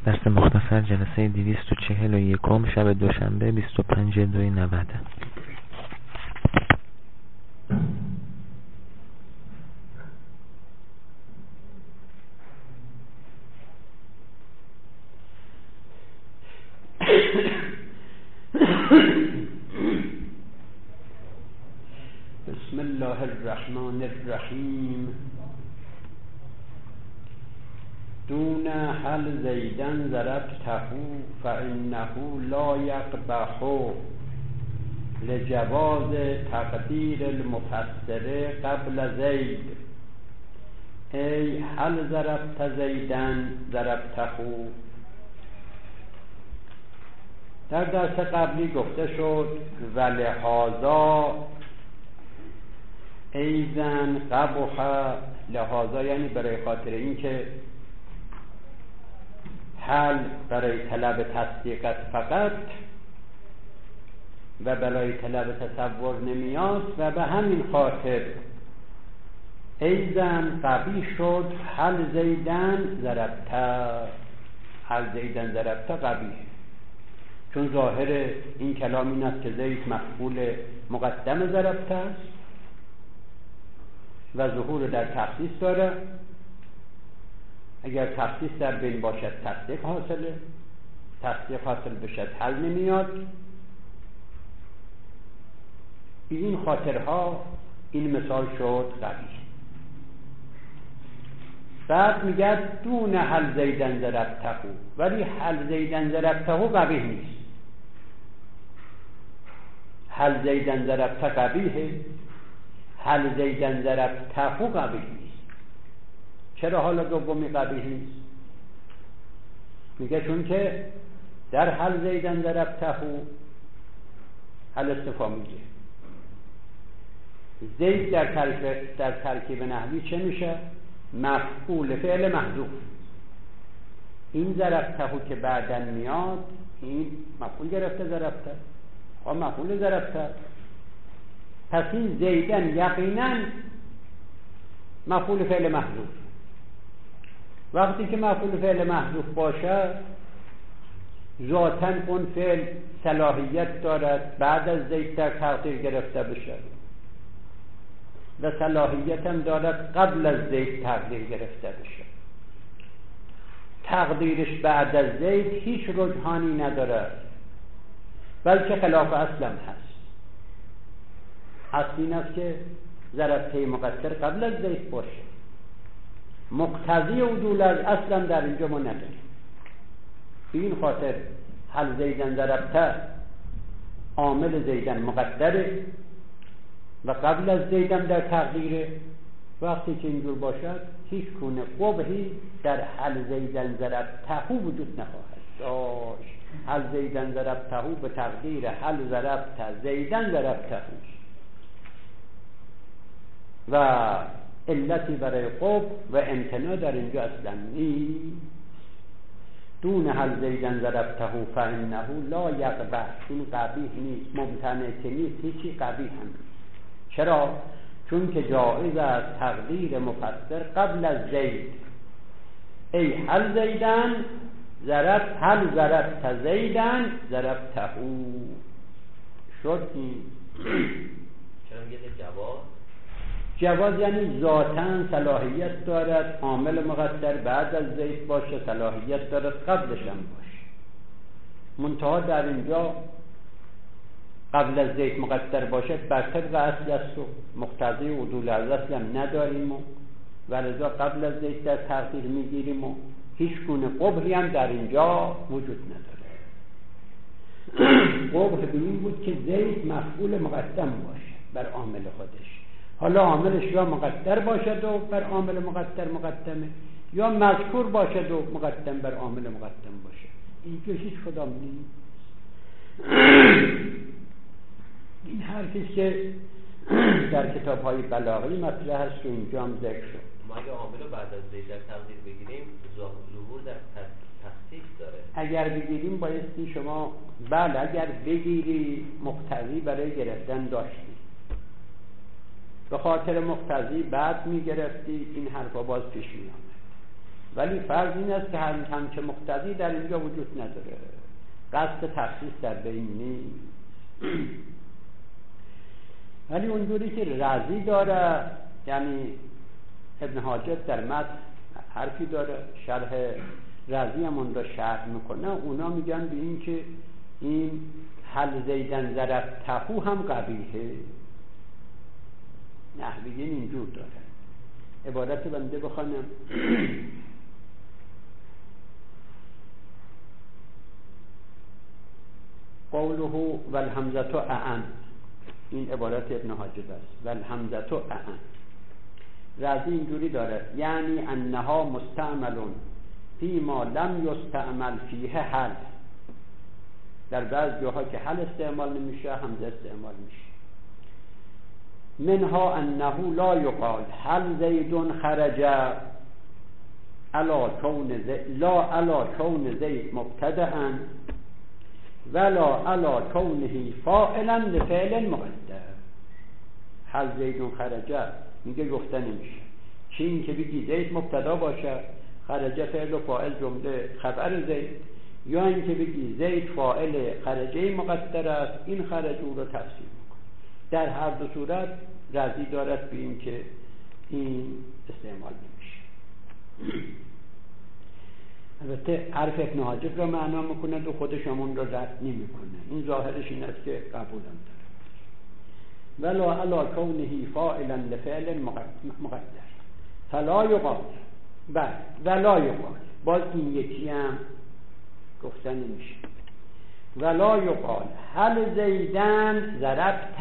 درس مختصر جلسه 241 شب دوشنبه 25/2/90. بسم الله الرحمن الرحیم. دون هل زیدن ضربته فانه لا یقبح لجواز تقدیر المفسر قبل زید. ای هل ضربت زیدن ضربته. در درس قبلی گفته شد و لهذا ایزن قبح، لهذا یعنی برای خاطر این که حل برای طلب تصدیق فقط و برای طلب تصور نمیاد و به همین خاطر ایزن قبیح شد حل زیدن ضربته. حل زیدن ضربته قبیح، چون ظاهر این کلام این است که زید مفعول مقدم ضربته است و ظهور در تخصیص داره. اگر تخصیص در بین باشد تصدیق حاصله، تصدیق حاصل بشد حل نمیاد. این خاطرها این مثال شد قبیح. بعد میگه دون حل زیدن ضربته، ولی حل زیدن ضربته قبیح نیست. حل زیدن ضربته قبیحه، حل زیدن ضربته قبیح نیست. چرا حالا دومی قبیح نیست؟ میگه چون که در حل زیدن ضربته حل استفهامیه. زید در ترکیب نحوی چه میشه؟ مفعول فعل محذوف. این ضربته که بعدن میاد این مفعول گرفته ضربته، مفعول ضربته. پس این زیدن یقینا مفعول فعل محذوف. وقتی که مفعول فعل محذوف باشه ذاتاً اون فعل صلاحیت دارد بعد از زید در تقدیر گرفته بشه و صلاحیت هم دارد قبل از زید تقدیر گرفته بشه. تقدیرش بعد از زید هیچ رجحانی نداره، بلکه خلاف اصلا هست. اصل این است که ضربته مقدر قبل از زید باشه. مقتضی عدول از اصلا در اینجا ما نداریم. به این خاطر حل زیدن ضربته عامل زیدن مقدره و قبل از زیدن در تقدیره. وقتی که اینجور باشد هیچ گونه قبحی در حل زیدن ضربته وجود نخواهد داشت. حل زیدن ضربته به تقدیر حل ضربته زیدن ضربته و علتی برای قبح و امتناع در اینجا اصلا نیست. دون حل زیدن ضربته فانه لا یقبح، این قبیح نیست، ممتنع که نیست، هیچی قبیح هم نیست. چرا؟ چون که جایز است تقدیر مفسر قبل از زید. ای حل زیدن ضرب حل ضربت زیدن ضربته شد. این چرا میگه جواز یعنی ذاتاً صلاحیت دارد عامل مقدر بعد از زید باشه، صلاحیت دارد قبلش هم باشه. منتها در اینجا قبل از زید مقدر باشد بر طبق اصل است و مقتضی عدول از اصل هم نداریم و لذا قبل از زید در تقدیر میگیریم و هیچ گونه قبحی هم در اینجا وجود نداره. قبح به این بود که زید مفعول مقدم باشه بر عامل خودش. حالا عاملش یا مقدر باشد و بر عامل مقدر مقدمه، یا مذکور باشد و مقدم بر عامل مقدم باشه. اینجا هیچ کدام نیست. این حرفی که در کتاب‌های بلاغی مطرح است و اینجا هم ذکر شد. ما اگه عامل رو بعد از زید در تقدیر بگیریم ظهور در تخصیص داره. اگر بگیریم بایستی شما اگر بگیری مقتضی برای گرفتن داشتی، به خاطر مقتضی بعد میگرفتی، این حرفا باز پیش می آمد. ولی فرض این است که همچه مقتضی در اینجا وجود نداره، قصد تخصیص در بین نیست. ولی اونجوری که رازی داره، یعنی ابن حاجب در متن حرفی داره، شرح رازی هم اون را شرح میکنه، اونا میگن به این که این هل زیدن ضربته هم قبیحه. نحویین اینجور داره. عبارت بنده بخوانم. قوله والحمزة اعن، این عبارت ابن حاجب است. والحمزة اعن، رازی اینجوری داره، یعنی انها مستعملون فیما لم یستعمل فیه حل. در بعض جاها که حل استعمال نمیشه همزه استعمال میشه. منها انه لا یقال هل زید خرج علا کون زید مبتدعا ولا علا کونه فاعلا لفعل مقدر. هل زید خرج میگه گفته نمیشه، چه این که بگی زید مبتدا باشه، خرج فعل و فاعل جمله خبر زید، یا این که بگی زید فاعل خرجه مقدر است، این خرج او رو تفسیر میکنه. در هر دو صورت رازی دارد به این که این استعمال نمیشه. البته حرف ابن حاجب را معنا میکنه و خودش همون را رد نمیکنه. این ظاهرش این است که قبول هم داره. ولا علا کونه فاعلا لفعل مقدر فلا یقال. بله ولا یقال، باز این یکی هم گفته نمیشه. ولا یقال هل زیدن ضربت،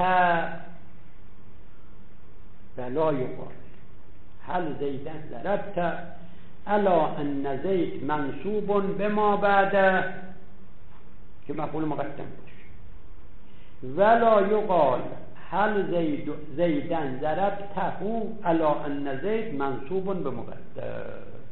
ولا یقال هل زیدن ضربت الا ان زید منصوب بما بعده که مفعول مقدم باشه. ولا یقال هل زیدن ضربته الا ان زید منصوب بمقدر.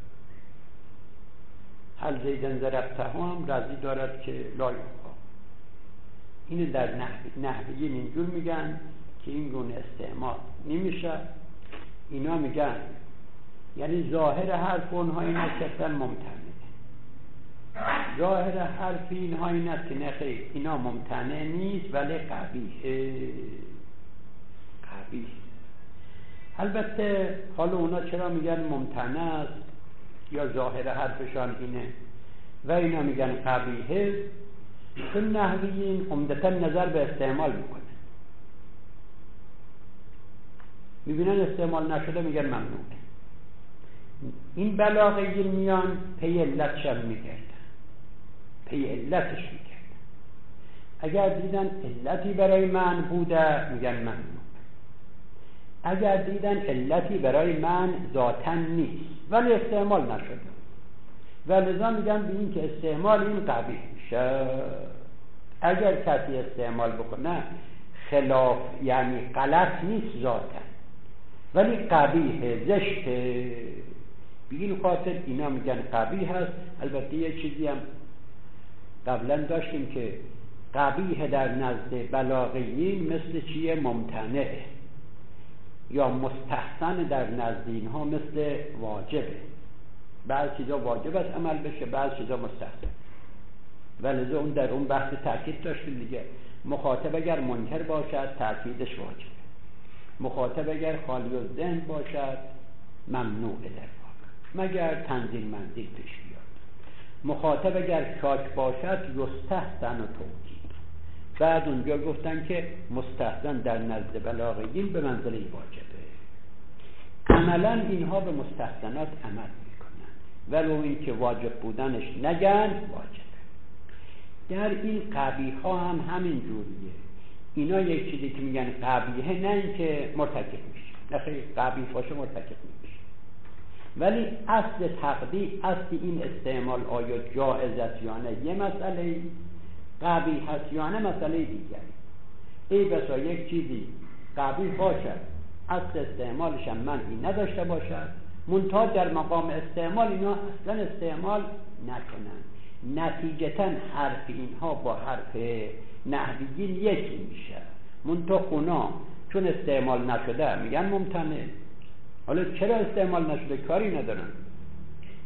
هل زیدن ضربته هم رازی دارد که لا یقال. این در نحویین اینجور میگن که این گونه استعمال نمیشه. اینا میگن یعنی ظاهر حرف اونها این است که ممتنعه. ظاهر حرف اینها این است که نخیر اینا ممتنع نیست ولی قبیحه. البته حالا اونا چرا میگن ممتنع است یا ظاهر حرفشان اینه و اینا میگن قبیحه؟ چون نحویین عمدتاً نظر به استعمال میکنن، میبینن استعمال نشده میگن ممنوعه. این بلاغیین میان پی علتشم میگردن، پی علتش میگردن. اگر دیدن علتی برای من بوده میگن ممنوع، اگر دیدن علتی برای من ذاتاً نیست ولی استعمال نشده و لذا میگن به این که استعمال این قبیح میشه. اگر کسی استعمال بکنه خلاف یعنی غلط نیست ذاتاً ولی قبیح زشته، به این خاطر اینا میگن قبیح هست. البته یه چیزی هم قبلا داشتیم که قبیح در نزد بلاغیین مثل چیه؟ ممتنعه، یا مستحسن در نزد اینها مثل واجبه. بعض چیزا واجب است عمل بشه، بعض چیزا مستحسن. ولذا اون در اون بحث تأکید داشتیم دیگه، مخاطب اگر منکر باشد تأکیدش واجبه، مخاطب اگر خالی الذهن باشد ممنوعه در واقع مگر تنزیل منزل پیش بیاد. مخاطب اگر شاک باشد یستحسن و توکید. بعد اونجا گفتن که مستحسن در نزد بلاغیین به منزله واجبه. عملا اینها به مستحسنات عمل میکنن ولو این که واجب بودنش نگن واجبه. در این قبیح ها هم همین جوریه. اینا یک چیزی که میگن قبیحه نه این که مرتکب میشه، نه خیلی قبیح باشه مرتکب نمیشه، ولی اصل تقدیر، اصل این استعمال آیا جائز است یا نه یه مسئله، قبیح است یا نه مسئله دیگری. ای بسا یک چیزی قبیح باشد اصل استعمالش هم منعی نداشته باشد، منتها در مقام استعمال اینا اصلا استعمال نکنن، نتیجتا حرف اینها با حرف نحویین یکی میشه، منتها اونا چون استعمال نشده میگن ممتنع. حالا چرا استعمال نشده کاری ندارن،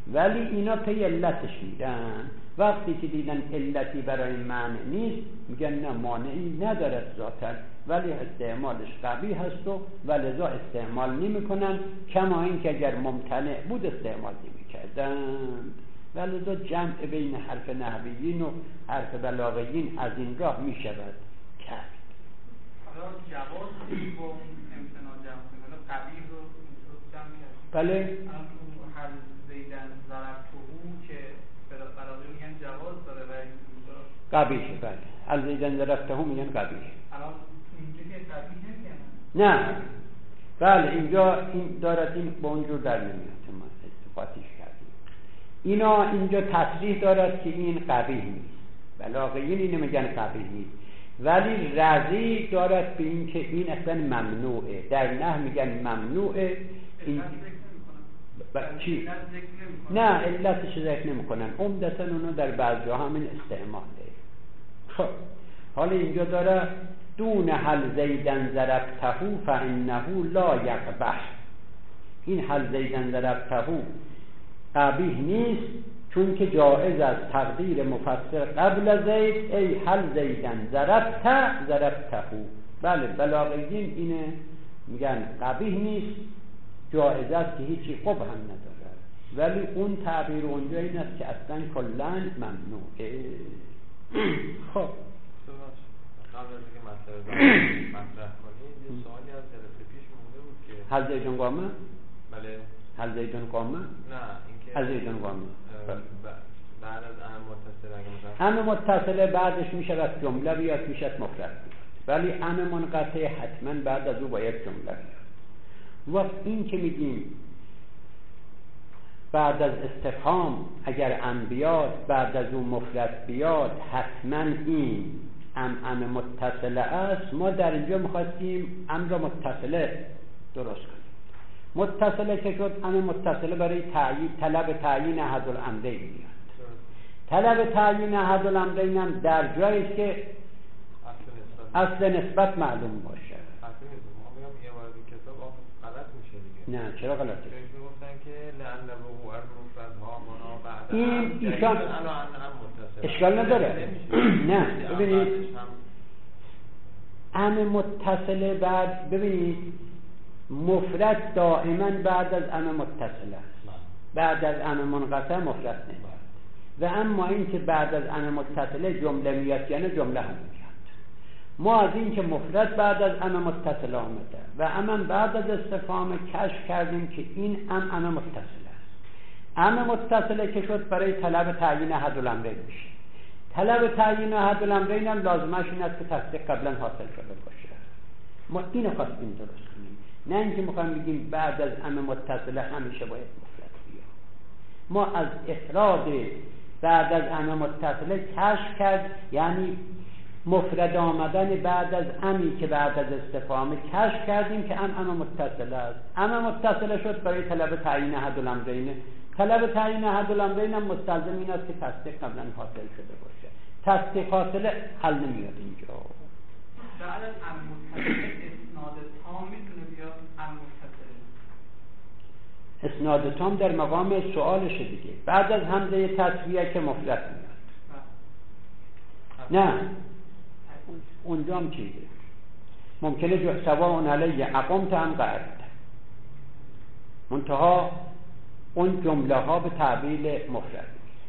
ولی اینا پی علتش میرن. وقتی که دیدن علتی برای معنی نیست میگن نه مانعی ندارد ذاتاً، ولی استعمالش قبیح هست و ولذا استعمال نمیکنن، کما این که اگر ممتنع بود استعمال نمیکردن. ولذا جمع بین حرف نحویین و حرف بلاغیین از این راه میشود کرد. حالا جواز با امتناع جمع کنه قبیح رو جمع کرد. بله الان تو هر زیدن ضربتهو که بلاغی میگن جواز داره و اینجا قبیحه. بله هل زیدن ضربتهو میگن قبیحه. الان اینجا که قبیح نمیگن. نه بله اینجا این دارد، این با اونجور در نمیاد، ما استفادهش کردیم. اینا اینجا تصریح دارد که این قبیح نیست، بلاغیین اینو میگن قبیح نیست، ولی رضی دارد به این که این اصلا ممنوعه. در نحو میگن ممنوعه. این چی؟ نه علتش ذکر نمیکنن، عمدتاً اونا در بعض جا همین استعماله. خب حالا اینجا داره دون هل زیدن ضربتهو فانه لا یقبح. این هل زیدن ضربتهو قبیح نیست، چون که جائز است تقدیر مفسر قبل زید ای هل زیدن ضربتهو. بله بلاغیین اینه میگن قبیح نیست، جائز است که هیچی قبح هم نداره، ولی اون تعبیر اونجا این است که اصلا کلن ممنوعه. خب قبل از اینکه مطرح کنید یه سوالی از جلسه پیش مونده بود که هل زیدن قامه؟ بله هل زیدن قامه؟ نه اینکه هل زیدن قامه بعد از اهم متصل اگه مثلا اهم متصله بعدش میشود جمله بیاد، میشود مفرد بیاد، ولی اهم منقطع حتما بعد از او باید جمله بیاد. وقت این که میگیم بعد از استفهام اگر ام بیاد بعد از اون مفرد بیاد حتما این ام متصله است، ما در اینجا میخواستیم ام را متصله درست کنیم. متصله که شد ام متصله برای طلب تعیین احد الامرین میاد. طلب تعیین احد الامرین هم در جایی که اصل نسبت معلوم باشه. نه چرا غلطه؟ گفتن که لعل وقوع المفردها بعد این ایشان اشکال نداره. نه ببینید ام متصله بعد، ببینید مفرد دائما بعد از ام متصله است، بعد از ام منقطع مفرد نمیاد. و اما این که بعد از ام متصله جمله میاد یعنی جمله هم میاد. ما از این که مفرد بعد از ام متصله آمده و ام بعد از استفهام کشف کردیم که این ام متصله است. ام متصله که شد برای طلب تعیین احد الامرین میشه. طلب تعیین احد الامرین هم لازمش این است که تصدیق قبلا حاصل شده باشه. ما اینو خواستیم درست کنیم، نه اینکه میخوایم بگیم بعد از ام متصله همیشه باید مفرد بیاد. ما از افراد بعد از ام متصله کشف کرد، یعنی مفرد آمدن بعد از امی که بعد از استفهام کشف کردیم که ام متصله است. ام متصله شد برای طلب تعیین احد الامرین. طلب تعیین احد الامرین هم مستلزم این است که تصدیق قبلا حاصل شده باشه. تصدیق حاصل حل نمیاد اینجا. بعد از ام متصله اسناد تام میتونه بیاد. ام متصله اسناد تام در مقام سوالشه دیگه، بعد از همزه تسویه که مفرد میاد. نه اونجا هم چیزه ممکنه سواء علیه اقمت ام قعدت، منتها اون جمله ها به تعبیل مفرد.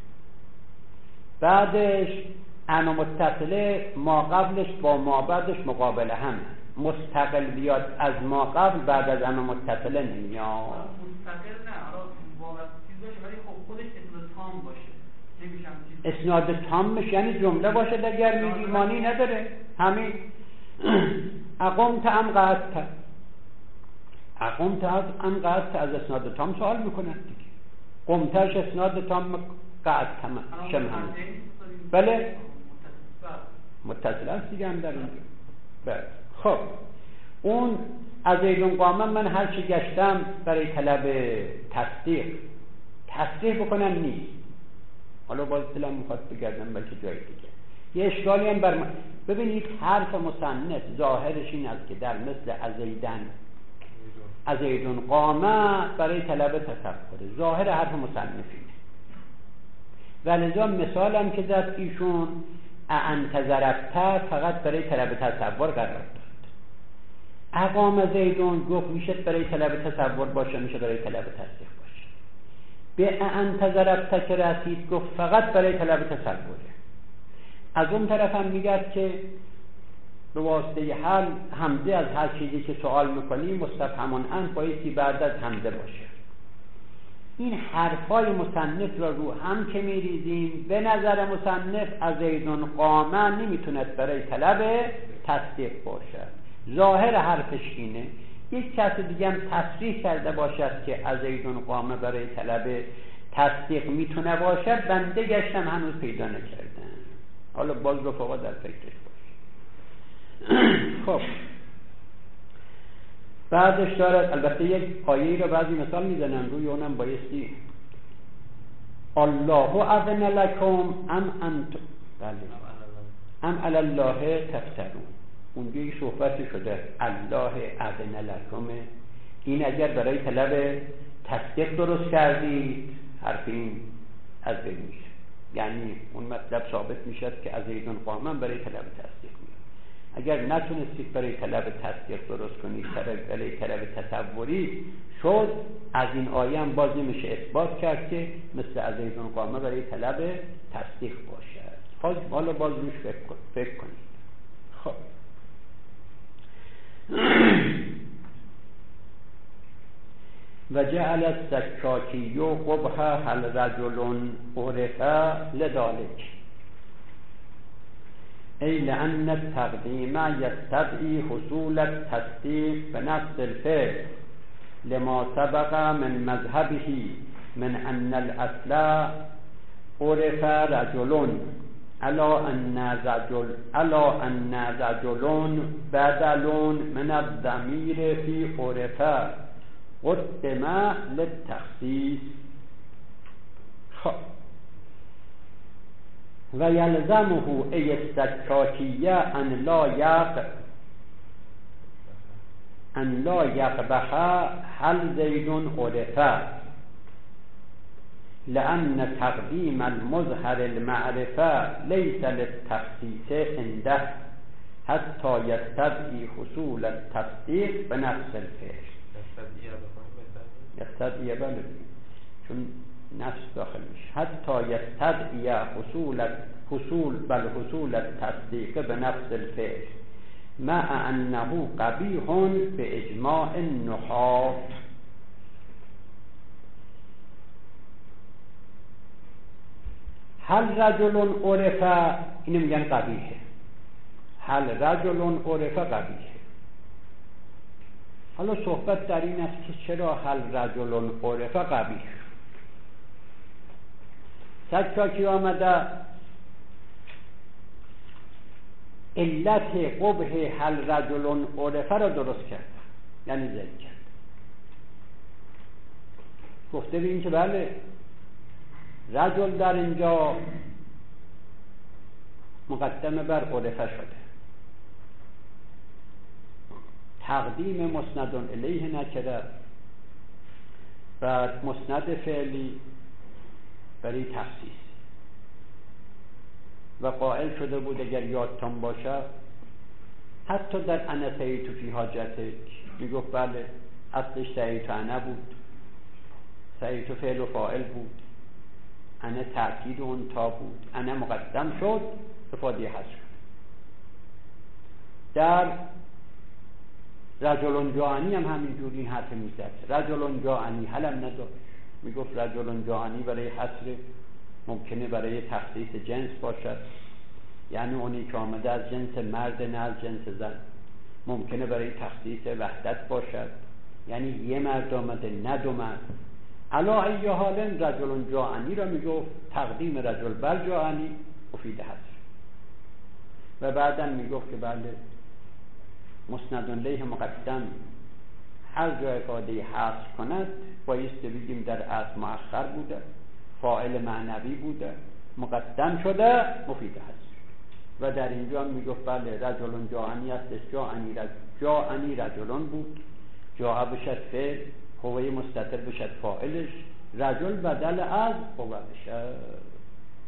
بعدش ام متصله ما قبلش با ما بعدش مقابله هم مستقل بیاد از ما قبل بعد از ام متصله نمیاد. مستقل نه چیزاش ولی خب خودش اسناد تام باشه اسناد تامش یعنی جمله باشه اگر میگی معنی نداره. همین اقمت ام قعدت، اقمت ام قعدت از اسناد تام سوال میکنن دیگه. قمتش اسناد تام قعدت شم هم بله متصل است دیگه هم در اینجا. بله خب اون از ایدون قامم من هر چی گشتم برای طلب تصدیق بکنم نیست. حالا باز دلم میخواد بگردم بلکه جای دیگه. یه اشکالی هم ببینید حرف مصنف ظاهرش این است که در مثل ازیدون قامه برای طلب تصفره. ظاهر حرف مصنف اینه. و لذا مثال هم که زد ایشون انت ضربته فقط برای طلب تصور قرار داد. اقام زیدون گفت میشه برای طلب تصور باشه، میشه برای طلب تصدیق باشه. به انت ضربته که رسید گفت فقط برای طلب تصوره. از اون طرف هم میگه که به واسطه حل همزه از هر چیزی که سوال میکنی مستفهمون ان بایستی بعد از همزه باشه. این حرفای مصنف رو هم که میریزیم به نظر مصنف از زیدون قامه نمیتوند برای طلب تصدیق باشه. ظاهر حرفش اینه. یک کس دیگه هم تصریح کرده باشد که از زیدون قامه برای طلب تصدیق میتونه باشه، بنده گشتم هنوز پیدا نکردم. حالا باز رفقا در فکرش باشه. خب بعدش دارد البته یک آیه‌ای رو بعضی مثال میزنن روی اونم بایستی الله اذن لکم ام علی الله تفترون. اونجا یک صحبتی شده الله اذن لکم، این اگر برای طلب تصدیق درست کردید حرف این از بین میشه، یعنی اون مطلب ثابت میشد که از زیدون قامه برای طلب تصدیق میاد. اگر نتونستید برای طلب تصدیق درست کنید برای طلب تصوری شد، از این آیه هم باز نمیشه اثبات کرد که مثل از زیدون قامه برای طلب تصدیق باشد. حالا باز روش فکر کنید. خب و جعل السکاکی قبح هل رجل عرف لذلك ای لأن التقدیم یستدعی حصول التصدیق بنفس الفعل لما سبق من مذهبه من ان الاصل عرف رجل الا ان رجل بدل من الضمیر فی عرف قدم للتخصیص. خب و یلزمه ای السکاکیه ان لا یقبح هل زیدون عرفه لأن تقدیم المظهر المعرفه لیس للتخصیص عنده حتی یستدعی حصول التصدیق به نفس الفعل. یستدعی بله چون نفس داخل میشه. حتی یستدعی حصول التصدیق به نفس الفعل مع انه قبیح به اجماع النحاة. هل رجل عرف، اینو میگن قبیحه. هل رجل عرف قبیحه. حالا صحبت در این است که چرا هل رجل عرف قبیح. سکاکی آمده علت قبح هل رجل عرف را درست کرد، یعنی ذکر کرد. گفته بین که بله رجل در اینجا مقدم بر عرفه شده، تقدیم مسند الیه نکرده و مسند فعلی برای تخصیص و قائل شده بود اگر یادتان باشه حتی در انا سعیت فی حاجتک میگفت بله اصلش سعیت انا بود، سعیت فعل و فاعل بود، انا تأکید اون تا بود، انا مقدم شد افاده حذف شد. در رجل جاءنی هم همینجور این حرف میزد. رجل جاءنی حلم نداشت، میگفت رجل جاءنی برای حصر ممکنه برای تخصیص جنس باشد، یعنی اونی که آمده از جنس مرد نه از جنس زن. ممکنه برای تخصیص وحدت باشد، یعنی یه مرد آمده نه دو مرد. علا ای حال رجل جاءنی را میگفت تقدیم رجل بر جاءنی مفید حصر و بعدا میگفت که بله مسند الیه مقدم هر جای افاده حذف کند بایستی بگیم در اصل مؤخر بوده، فاعل معنوی بوده، مقدم شده، مفید حذف. و در اینجا میگفت بله رجل جاءنی است، جاءنی رجلون بود، جاء بشد فعل، هوه مستتر بشد فاعلش، رجل بدل از هوه بشد.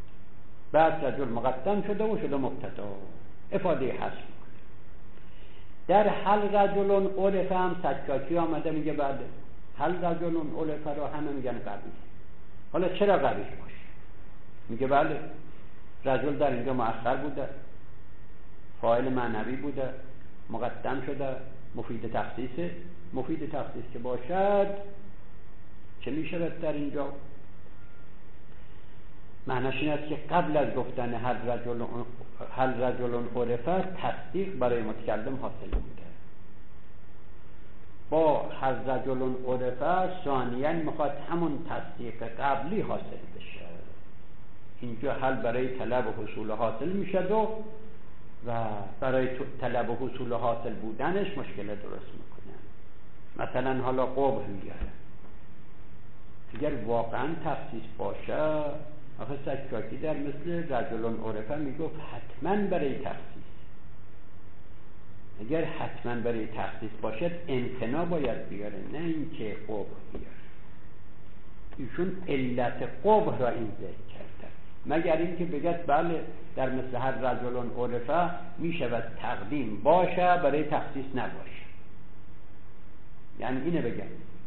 بعد رجل مقدم شده و شده مبتدا، افاده حذف میکنه. در هل رجل عرف هم سکاکی آمده میگه بعد هل رجل عرف رو همه میگن قبیح. حالا چرا قبیح باشه؟ میگه بله رجل در اینجا مؤخر بوده، فاعل معنوی بوده، مقدم شده، مفید تخصیصه. مفید تخصیص که باشد چه میشود در اینجا؟ معنیش این است که قبل از گفتن هل رجل عرف تصدیق برای متکلم حاصل بوده. با هل رجل عرف ثانیاً میخواد همون تصدیق قبلی حاصل بشه. اینجا حل برای طلب و حصول حاصل میشد و برای طلب و حصول حاصل بودنش مشکل درست میکنه. مثلا حالا قبح میاره، اگر واقعا تخصیص باشه، آخه سکاکی در مثل رجل عرفه میگفت حتما برای تخصیص. اگر حتما برای تخصیص باشد امتناع باید بیاره، نه اینکه قبح بیاره. ایشون علت قبح را این ذکر کرده، مگر اینکه بگید بله در مثل هر رجل عرفه میشود تقدیم باشه برای تخصیص نباشه. یعنی اینه بگم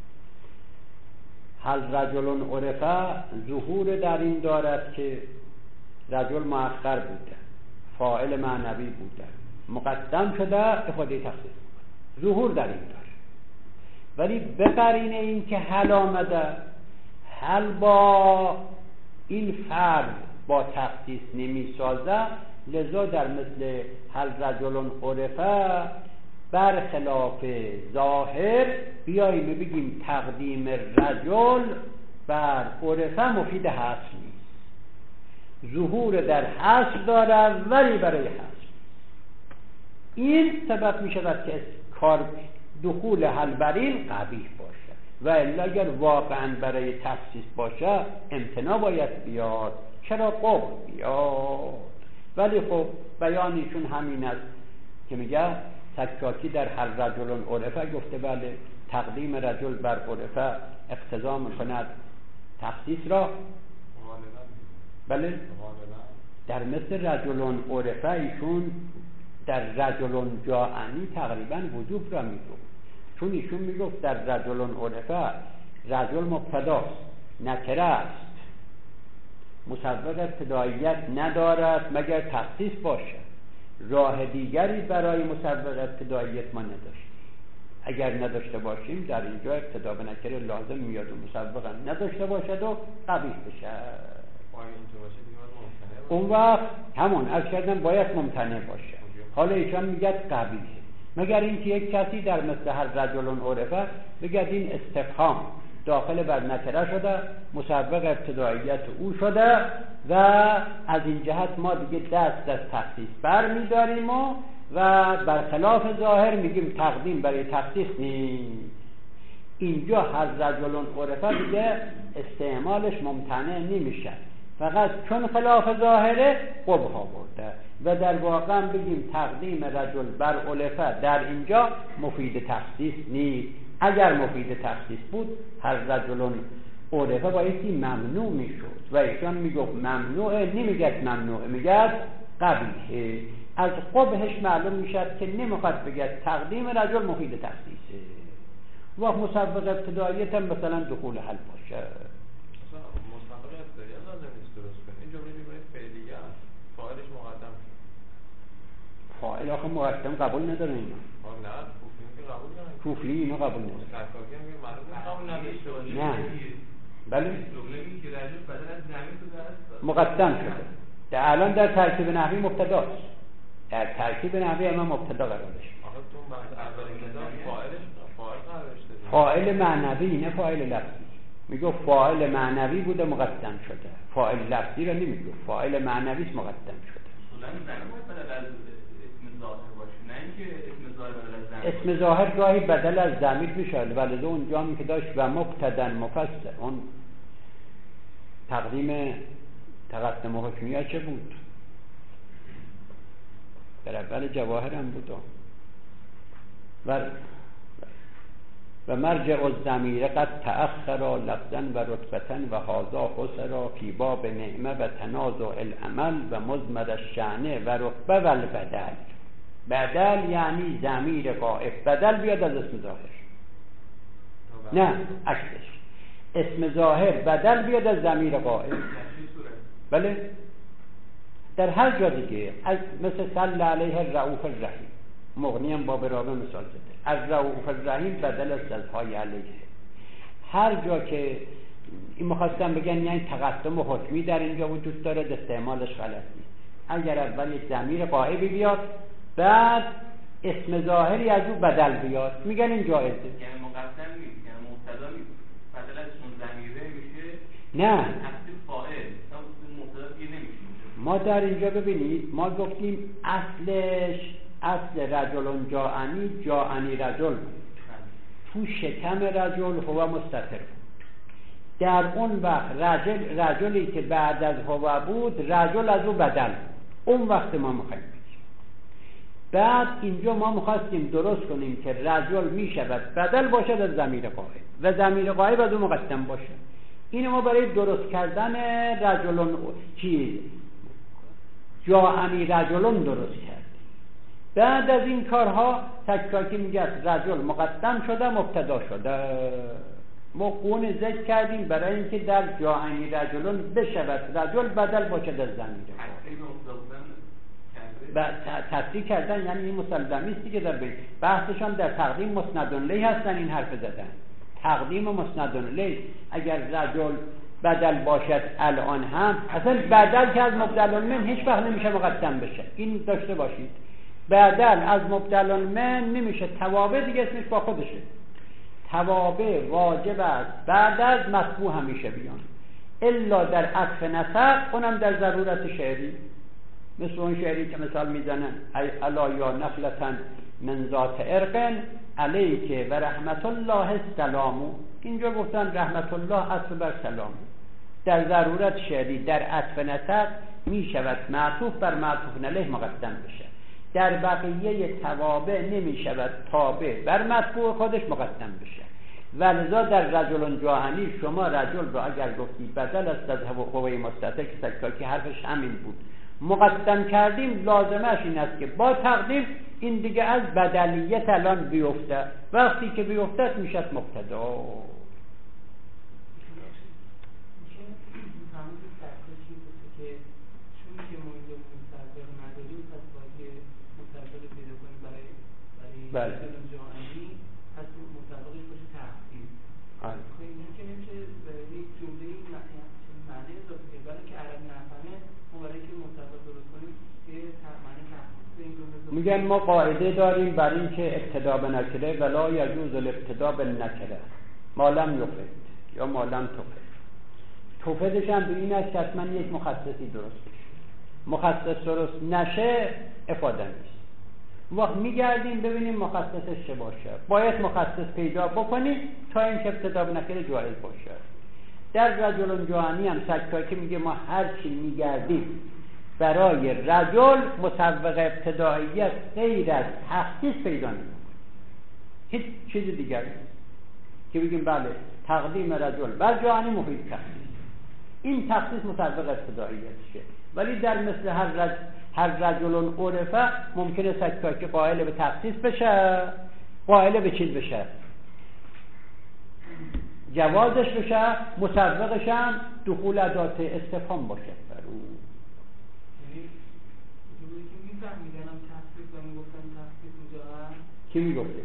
هل رجل عرفه ظهور در این دارد که رجل مؤخر بوده، فاعل معنوی بوده، مقدم شده، افاده تخصیص ظهور در این داره. ولی به قرینه این که هل آمده، هل با این فرد با تخصیص نمی سازه، لذا در مثل هل رجل عرفه برخلاف ظاهر بیاییم بگیم تقدیم رجل بر عرفه مفید حذف نیست. ظهور در حذف داره ولی برای حذف. این سبب می شود که کار دخول هل بر این قبیح باشه، و الا اگر واقعا برای تخصیص باشه امتناع باید بیاد. چرا قبح بیاد؟ ولی خب بیانیشون همین است که میگه سکاکی در هر رجل عرفه گفته بله تقدیم رجل بر عرفه اقتضا میکند تخصیص را. بله در مثل رجل عرفه ایشون در رجل جاءنی تقریبا وجوب را میگفت، چون ایشون میگفت در رجل عرفه رجل مبتداست، نکره است، مسبق ابتداییت ندارد مگر تخصیص باشه. راه دیگری برای مسبق ابتداییت ما نداشتیم. اگر نداشته باشیم در اینجا ابتدا به نکره لازم میاد و مسبقا نداشته باشد و قبیح بشه. اون وقت همون از کردن باید ممتنع باشه. حالا ایشان میگه قبیح، مگر اینکه یک کسی در مثل هر رجل عرفه بگه این استفهام داخل بر نکره شده، مسبق ابتداییت او شده و از این جهت ما دیگه دست از تخصیص بر می‌داریم و برخلاف ظاهر میگیم تقدیم برای تخصیص نیست. اینجا هر رجل عرفه دیگه استعمالش ممتنع نمیشه، فقط چون خلاف ظاهره قبح آورده و در واقع بگیم تقدیم رجل بر عرفه در اینجا مفید تخصیص نیست. اگر مفید تخصیص بود هر رجل عرفه بایستی ممنوع میشد و ایشان میگفت ممنوعه، نمیگد ممنوعه، میگد قبیحه. از قبحش معلوم میشد که نمیخواد بگد تقدیم رجل مفید تخصیصه و مسبق ابتداییت هم مثلا دخول حل باشه. مسبق ابتداییت لازم نیست درست کنه. این جمله میبرید فعلیه است، فاعلش مقدم شد. فاعل آخه مقدم قبول نداره اینا. نه قبول دارن. کوفی اینو قبول نداره. سرکاری هم میگه معلومه قبول نداشته باشه. نه. بله. جمله‌ای که رجل بدل از ضمیر تو است مقدم شده. الان در ترکیب نحوی مبتداست. در ترکیب نحوی هم مبتدا قرار داشت. آخه تو بحث اول کتاب فاعل قرار داشته. فاعل معنوی نه فاعل لفظی. میگه فاعل معنوی بوده مقدم شده. فاعل لفظی رو نمیگه. فاعل معنوی است مقدم شده. اصولاً نمی‌خواد بدل از اسم ظاهر باشه، نه اینکه اسم ظاهر بدل از ضمیر. اسم ظاهر گاهی بدل از ضمیر میشه، ولی اونجا می که داشت و مبتدا مفسر اون تقدیم تقدم حکمیه چه بود؟ در اول جواهر هم بود و و مرجع الضمیر قد تأخر لفظا و رتبة و هذا خسر فی باب نعمه و تنازع العمل و مضمر الشأن و رتبه و البدل. بدل یعنی ضمیر غائب، بدل بیاد از اسم ظاهر، نه عکسش، اسم ظاهر بدل بیاد از ضمیر غائب. بله در هر جا دیگه، مثل صلی علیه الرؤوف الرحیم، مغنی هم باب رابع مثال زده، از رؤوف الرحیم بدل از های علیه. هر جا که این مخواستم بگن یعنی تقسم و حکمی در اینجا وجود داره، استعمالش غلط نیست. اگر اول یک ضمیر غائبی بیاد بعد اسم ظاهری از او بدل بیاد، میگن این جایزه. یعنی مقدم نیست، یعنی مبتدا نیست، بدل از اون ضمیره میشه نه تقدیم فاعل، اون مبتدا دیگه نمیشه. ما در اینجا ببینید ما گفتیم اصل رجل جاءنی رجل بود، تو شکم رجل هو مستتر بود. در اون وقت رجلی که بعد از هو بود رجل از او بدل بود. اون وقت ما میخوایم بعد اینجا ما میخواستیم درست کنیم که رجل میشود بدل باشد از ضمیر غائب و ضمیر غائب از اون مقدم باشه. اینو ما برای درست کردن رجلون جاءنی رجلون درست کردیم. بعد از این کارها تکاکی میگه رجل مقدم شده مبتدا شده، ما اون ذکر کردیم برای اینکه در جاءنی رجلون بشود رجل بدل باشد از ضمیر و تصریح کردن، یعنی این مسلمی است که در بحثشان در تقدیم مسند الیه هستن این حرف زدن. تقدیم مسند الیه اگر رجل بدل باشد الان هم اصلا بدل که از مبدل من هیچ وقت نمیشه مقدم بشه، این داشته باشید. بدل از مبدل من نمیشه، توابع دیگه اسمش با خودشه، توابع واجب است بعد از مطبوع همیشه بیان الا در عطف نسق، اونم در ضرورت شعری، مثل اون شعری که مثال میزنن الا یا نخلتن من ذات ارق علیک و رحمت الله السلام. اینجا گفتن رحمت الله اصل بر سلام، در ضرورت شعری در عطف نسق میشود معطوف بر معطوف علیه مقدم بشه، در بقیه توابع نمیشود تابع بر مطبوع خودش مقدم بشه. ولذا در رجل جاءنی شما رجل رو اگر گفتی بدل است از هوای مستتر که سکاکی حرفش همین بود مقدم کردیم، لازمش این است که با تقدیم این دیگه از بدلیت الان بیفته، وقتی که بیفته میشد مبتدا. بله میگن ما قاعده داریم بر این که ابتدا به نکره ولا یجوز الابتدا به نکره ما لم یفد یا ما لم تفد. تفدش هم به این است که حتما یک مخصصی درست بشه، مخصص درست نشه افاده نیست. وقت میگردیم ببینیم مخصصش چه باشه، باید مخصص پیدا بکنیم تا این که ابتدا به نکره جایز باشه. در رجل جاءنی هم سکاکی میگه ما هر چی میگردیم برای رجل مسوق ابتداییت غیر از تخصیص پیدا نمی‌کنه، هیچ چیز دیگر نیست که بگیم بله تقدیم رجل بر جاءنی مفید تخصیص، این تخصیص مسوق ابتداییتشه. ولی در مثل هر رجل عرفه ممکنه سکاکی قائل به تخصیص بشه، قائل به چیز بشه، جوازش بشه، مسوقش هم دخول ادات استفهام باشه بر او. کی میگفته؟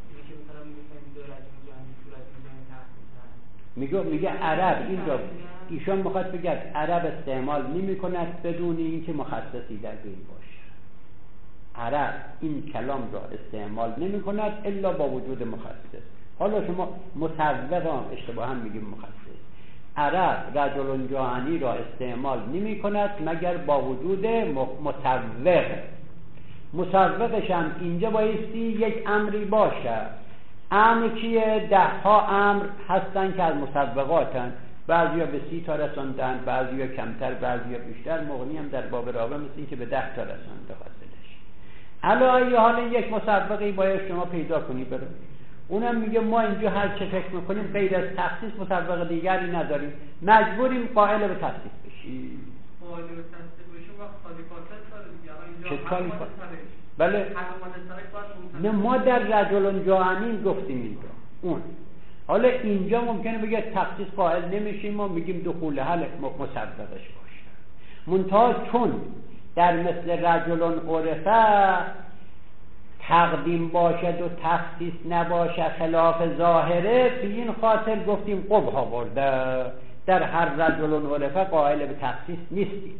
میگه عرب اینجا ایشان میخواد بگه عرب استعمال نمی کند بدون اینکه مخصصی در بین باشه. عرب این کلام را استعمال نمی کند الا با وجود مخصص. حالا شما مسوق هم اشتباه هم میگیم مخصص. عرب رجل جاءنی را استعمال نمی کند مگر با وجود مسوق. مسوقش هم اینجا بایستی یک امری باشه. امر کیه؟ 10 امر هستن که از مسوقاتن، بعضیا به 30 تا رساندن، بعضیا کمتر، بعضیا بیشتر. مغنی هم در باب رابع مثل این که به 10 تا رسانده خاصلش. علاوه حال یک مسوقی باید شما پیدا کنی بره. اونم میگه ما اینجا هر چه فکر میکنیم غیر از تخصیص مطابق دیگری نداریم، مجبوریم قائل به تخصیص بشیم. قائل به تخصیص بشیم و خالی فاصله داره دیگه. چه خالی فاصله؟ بله. نه ما در رجل جاهنین گفتیم اینجا اون. حالا اینجا ممکنه بگه تخصیص قائل نمیشیم، ما میگیم دخول حل مصدقش باشه. منتها چون در مثل رجل عرفه تقدیم باشد و تخصیص نباشه خلاف ظاهره، به این خاطر گفتیم قبح آورده. در هر رجل عرفه قائل به تخصیص نیستیم.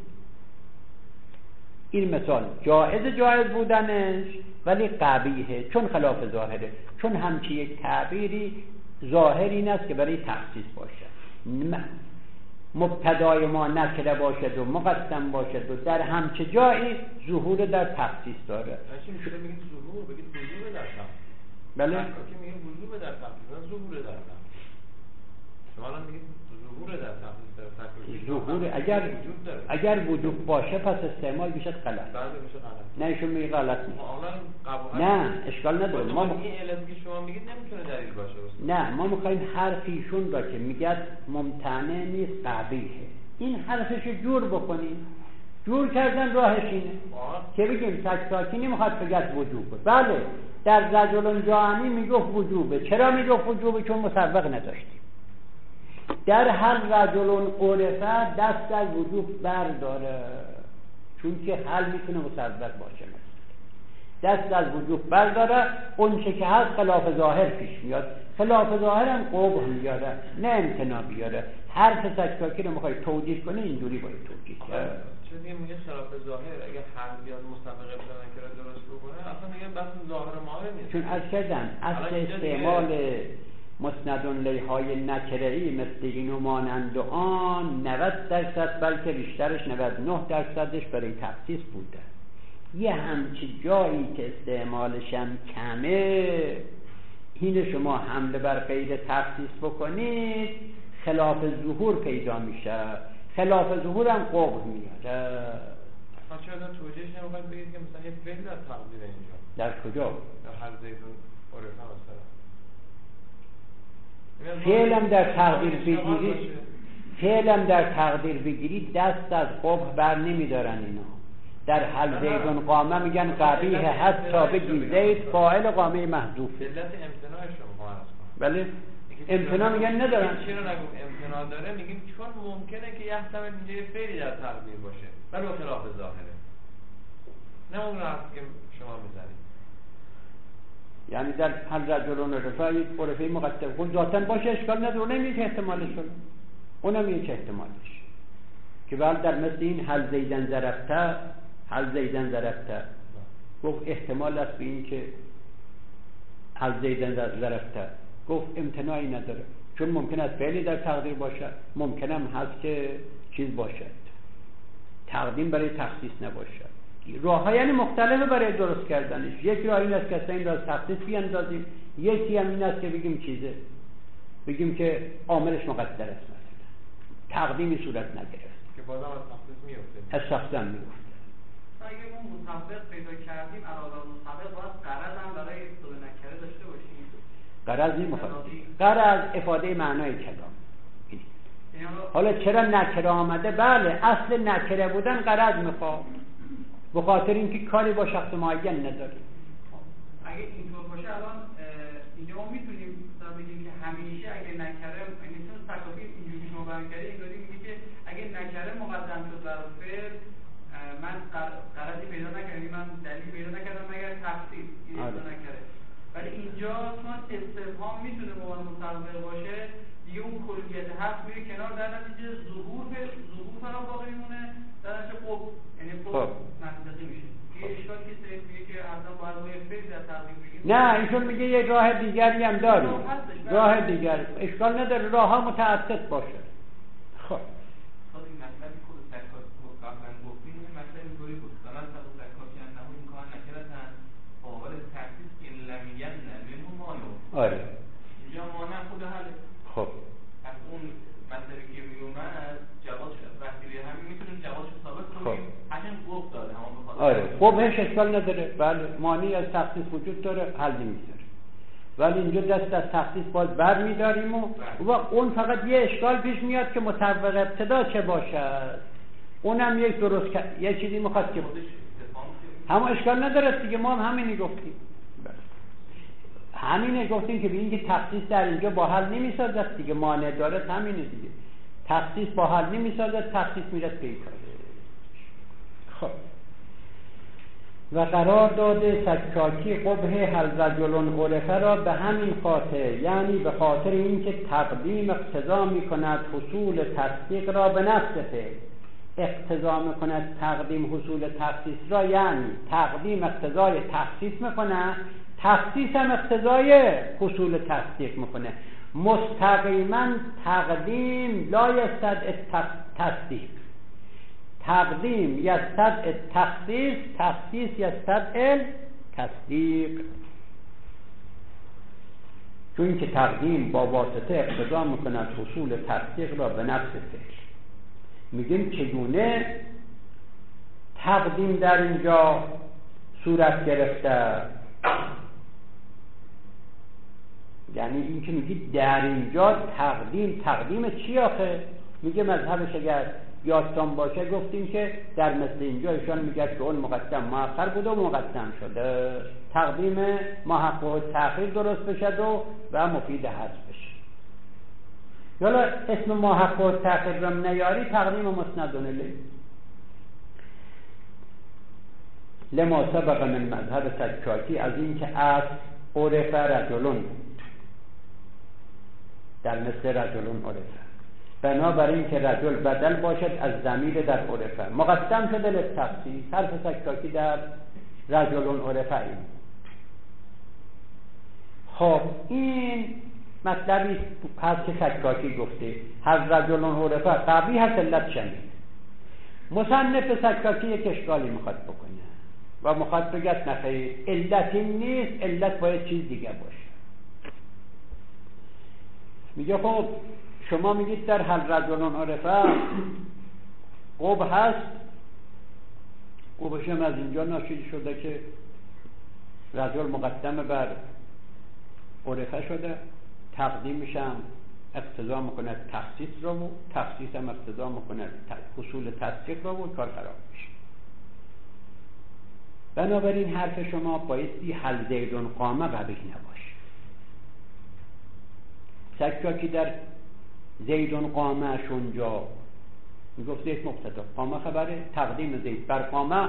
این مثال جایز بودنش ولی قبیحه چون خلاف ظاهره، چون همچی یک تعبیری ظاهر این است که برای تخصیص باشد، مبتدای ما نکره باشد و مقدم باشد و در همچه جایی ظهور در تخصیص داره. میشه بگید ظهور، بگید وجوب در تخصیص. بله. که میگه وجوب در تخصیص، نه ظهور در تخصیص. شما الان میگید ظهور در تخصیص در تخصیص. ظهور اگر وجوب باشه پس استعمال میشه غلط. بله میشه غلط. نه ایشون میگه غلط نیست. نه اشکال نداره. ما این علتی که شما میگید نمیتونه دلیل باشه. نه ما میخوایم حرفیشون را که میگه ممتنع نیست قبیحه، این حرفش جور بکنیم. جور کردن راهش اینه که بگیم ساکی نمیخواد بگید وجوبه. بله در رجل جاهنی میگفت وجوبه. چرا میگفت وجوبه؟ چون مسبق نداشتیم. در هر رجل عرفه دست از وجوب برداره، چون که حل میتونه مسبق باشه. دست از وجوب برداره، اون چه که هست خلاف ظاهر پیش میاد. خلاف ظاهر هم قبح میاره نه امتناع بیاره. هر سکتاکی رو میخوای توجیه کنی اینجوری باید توجیه کنی. چون میگه خلاف ظاهر اگه حل بیاد مسبقه بزنن که را درست بکنه اصلا میگه بس ظاهر ماهر نیست. چون از کردن اصل استعمال مسندون لیهای نکره‌ای مثل این و مانند آن 90% بلکه بیشترش 99%ش برای تخصیص بوده. یه همچی جایی که استعمالش هم کمه، این شما حمله بر غیر تخصیص بکنید خلاف ظهور پیدا میشه. خلاف ظهور هم قبح میاره. چرا توجیهش نمیخواید بگید که مثلا یه فعل در تقدیر اینجا در کجا؟ در هر زیدون عرفه مثلا فعلم در تقدیر بگیرید، فعلم در تقدیر بگیرید دست از قبح بر نمیدارن اینا. در حل زیدون قامه میگن قبیح حتی بگی زید فاعل قامه محذوف. علت امتناع شما عرض کنم. بله امتناع میگن ندارن. چرا نگم امتناع داره؟ میگیم چون ممکنه که یحتمل اینجا یه فعلی در تقدیر باشه ولی خلاف ظاهره. نه اون حرفی که شما میزنید. یعنی در هر رجلون عرفه یک عرفه مقدم خود ذاتاً باشه اشکال نداره. اونم یک احتمالش کنه. اونم یک احتمالش که بعد در مثل این حل زیدن ضربته گفت احتمال است به این که حل زیدن ضربته گفت امتناعی نداره، چون ممکن است فعلی در تقدیر باشد، ممکن هم هست که چیز باشد تقدیم برای تخصیص نباشد. راه یعنی مختلفه برای درست کردنش. یک راه این است که اصلا این را تخصیص بیاندازیم، یکی هم این است که بگیم که عاملش مقدر است، مثلا تقدیمی صورت نگرفت که بازم از تخصیص میفته. از شخصا میفته. اگه اون مطابق پیدا کردیم علاوه بر مطابق باید غرض هم برای اصطلاح نکره داشته باشیم. غرض نمیخواد. غرض افاده معنای کلام. حالا چرا نکره آمده؟ بله اصل نکره بودن غرض میخواد، به خاطر اینکه کاری با شخص معین نداره. اگه اینطور باشه الان اینجا ما میتونیم مثلا بگیم که همیشه اگه نکره یعنی چون تکافی اینجوری شما بیان کردید اینجوری میگه که اگه نکره مقدم شد بر فعل من غرضی پیدا نکردم، من دلیل پیدا نکردم مگر تخصیص این اصلا نکره. ولی اینجا چون استفهام میتونه به عنوان متعلق باشه دیگه اون کلیت هست میره کنار، در نتیجه ظهور فقط باقی میمونه، در نتیجه یعنی منطقی میشه. یه اشکال که صرف میگه که اصلا باید روی فعل در تقدیم بگیم. نه ایشون میگه یه راه دیگری هم داریم. راه دیگر اشکال نداره، راه ها متعدد باشه. خب این مطلبی خود تکات قبلا گفتیم این مطلب اینطوری بود مثلا تکات یعنی این کار نکردن قابل تخصیص این لمیگن نمیدون مانو. آره اینجا مانع خود حله. خب از اون مطلبی که میومد جوابش وقتی همین میتونیم جوابش ثابت کنیم. هرچند گفت داره آره خب هیچ اشکال نداره. بله مانعی از تخصیص وجود داره، حل نمیذاره. ولی اینجا دست از تخصیص باز بر می‌داریم و اون فقط یه اشکال پیش میاد که مطوق ابتدا چه باشد. اونم یک درست یه چیزی میخواد که همون اشکال نداره دیگه. ما هم همینی گفتیم، همینه گفتیم که ببینید که تخصیص در اینجا با حل نمیسازد دیگه، مانع داره همینه دیگه. تخصیص با حل نمیسازد، تخصیص میرد بیکاره. خب و قرار داده سکاکی قبح هل رجل عرفه را به همین خاطر، یعنی به خاطر اینکه تقدیم اقتضا میکند حصول تصدیق را به نفس فعل. اقتضا میکند تقدیم حصول تخصیص را، یعنی تقدیم اقتضای تخصیص میکنه، تخصیص هم اقتضای حصول تصدیق میکنه. مستقیما تقدیم لا یستدعی تصدیق، تقدیم یستدعی تخصیص، تخصیص یستدعی تصدیق. چون که تقدیم با واسطه اقتضا میکند حصول تصدیق را به نفس فعل. میگیم چگونه تقدیم در اینجا صورت گرفته، یعنی این که میگید در اینجا تقدیم چی آخه؟ میگه مذهبش اگر یادتان باشه گفتیم که در مثل اینجا ایشان میگه که اون مقدم مؤخر بوده و مقدم شده، تقدیم محق و تأخیر درست بشد و مفید حذف بشه. یالا اسم محق و تأخیر را نیاری، تقدیم مسند الیه. لما سبق من مذهب سکاکی، از این که از عرف رجلون در مثل رجلون عرفه، بنابراین که رجل بدل باشد از ضمیر در عرفه، مقدم شده للتخصیص. حرف سکاکی در رجلون عرفه این. خب این مطلبی هست که سکاکی گفته هر رجلون عرفه قبیح هست علت شنید. مصنف سکاکی یک اشکالی میخواد بکنه و میخواد بگه نخیر، علت این نیست، علت باید چیز دیگه باشه. میگه خب شما میگید در هر رجلون عرفه قب هست، قبش هم از اینجا ناشی شده که رجل مقدم بر عرفه شده، تقدیمش هم اقتضا میکنه تخصیص رو و تخصیص هم اقتضا میکنه حصول تصدیق رو و کار خراب میشه. بنابراین حرف شما بایستی هل زیدون قامه قبیح نباشه. سکاکی در زیدون قامه شونجا میگفت زید مبتدا، قامه خبره، تقدیم زید بر قامه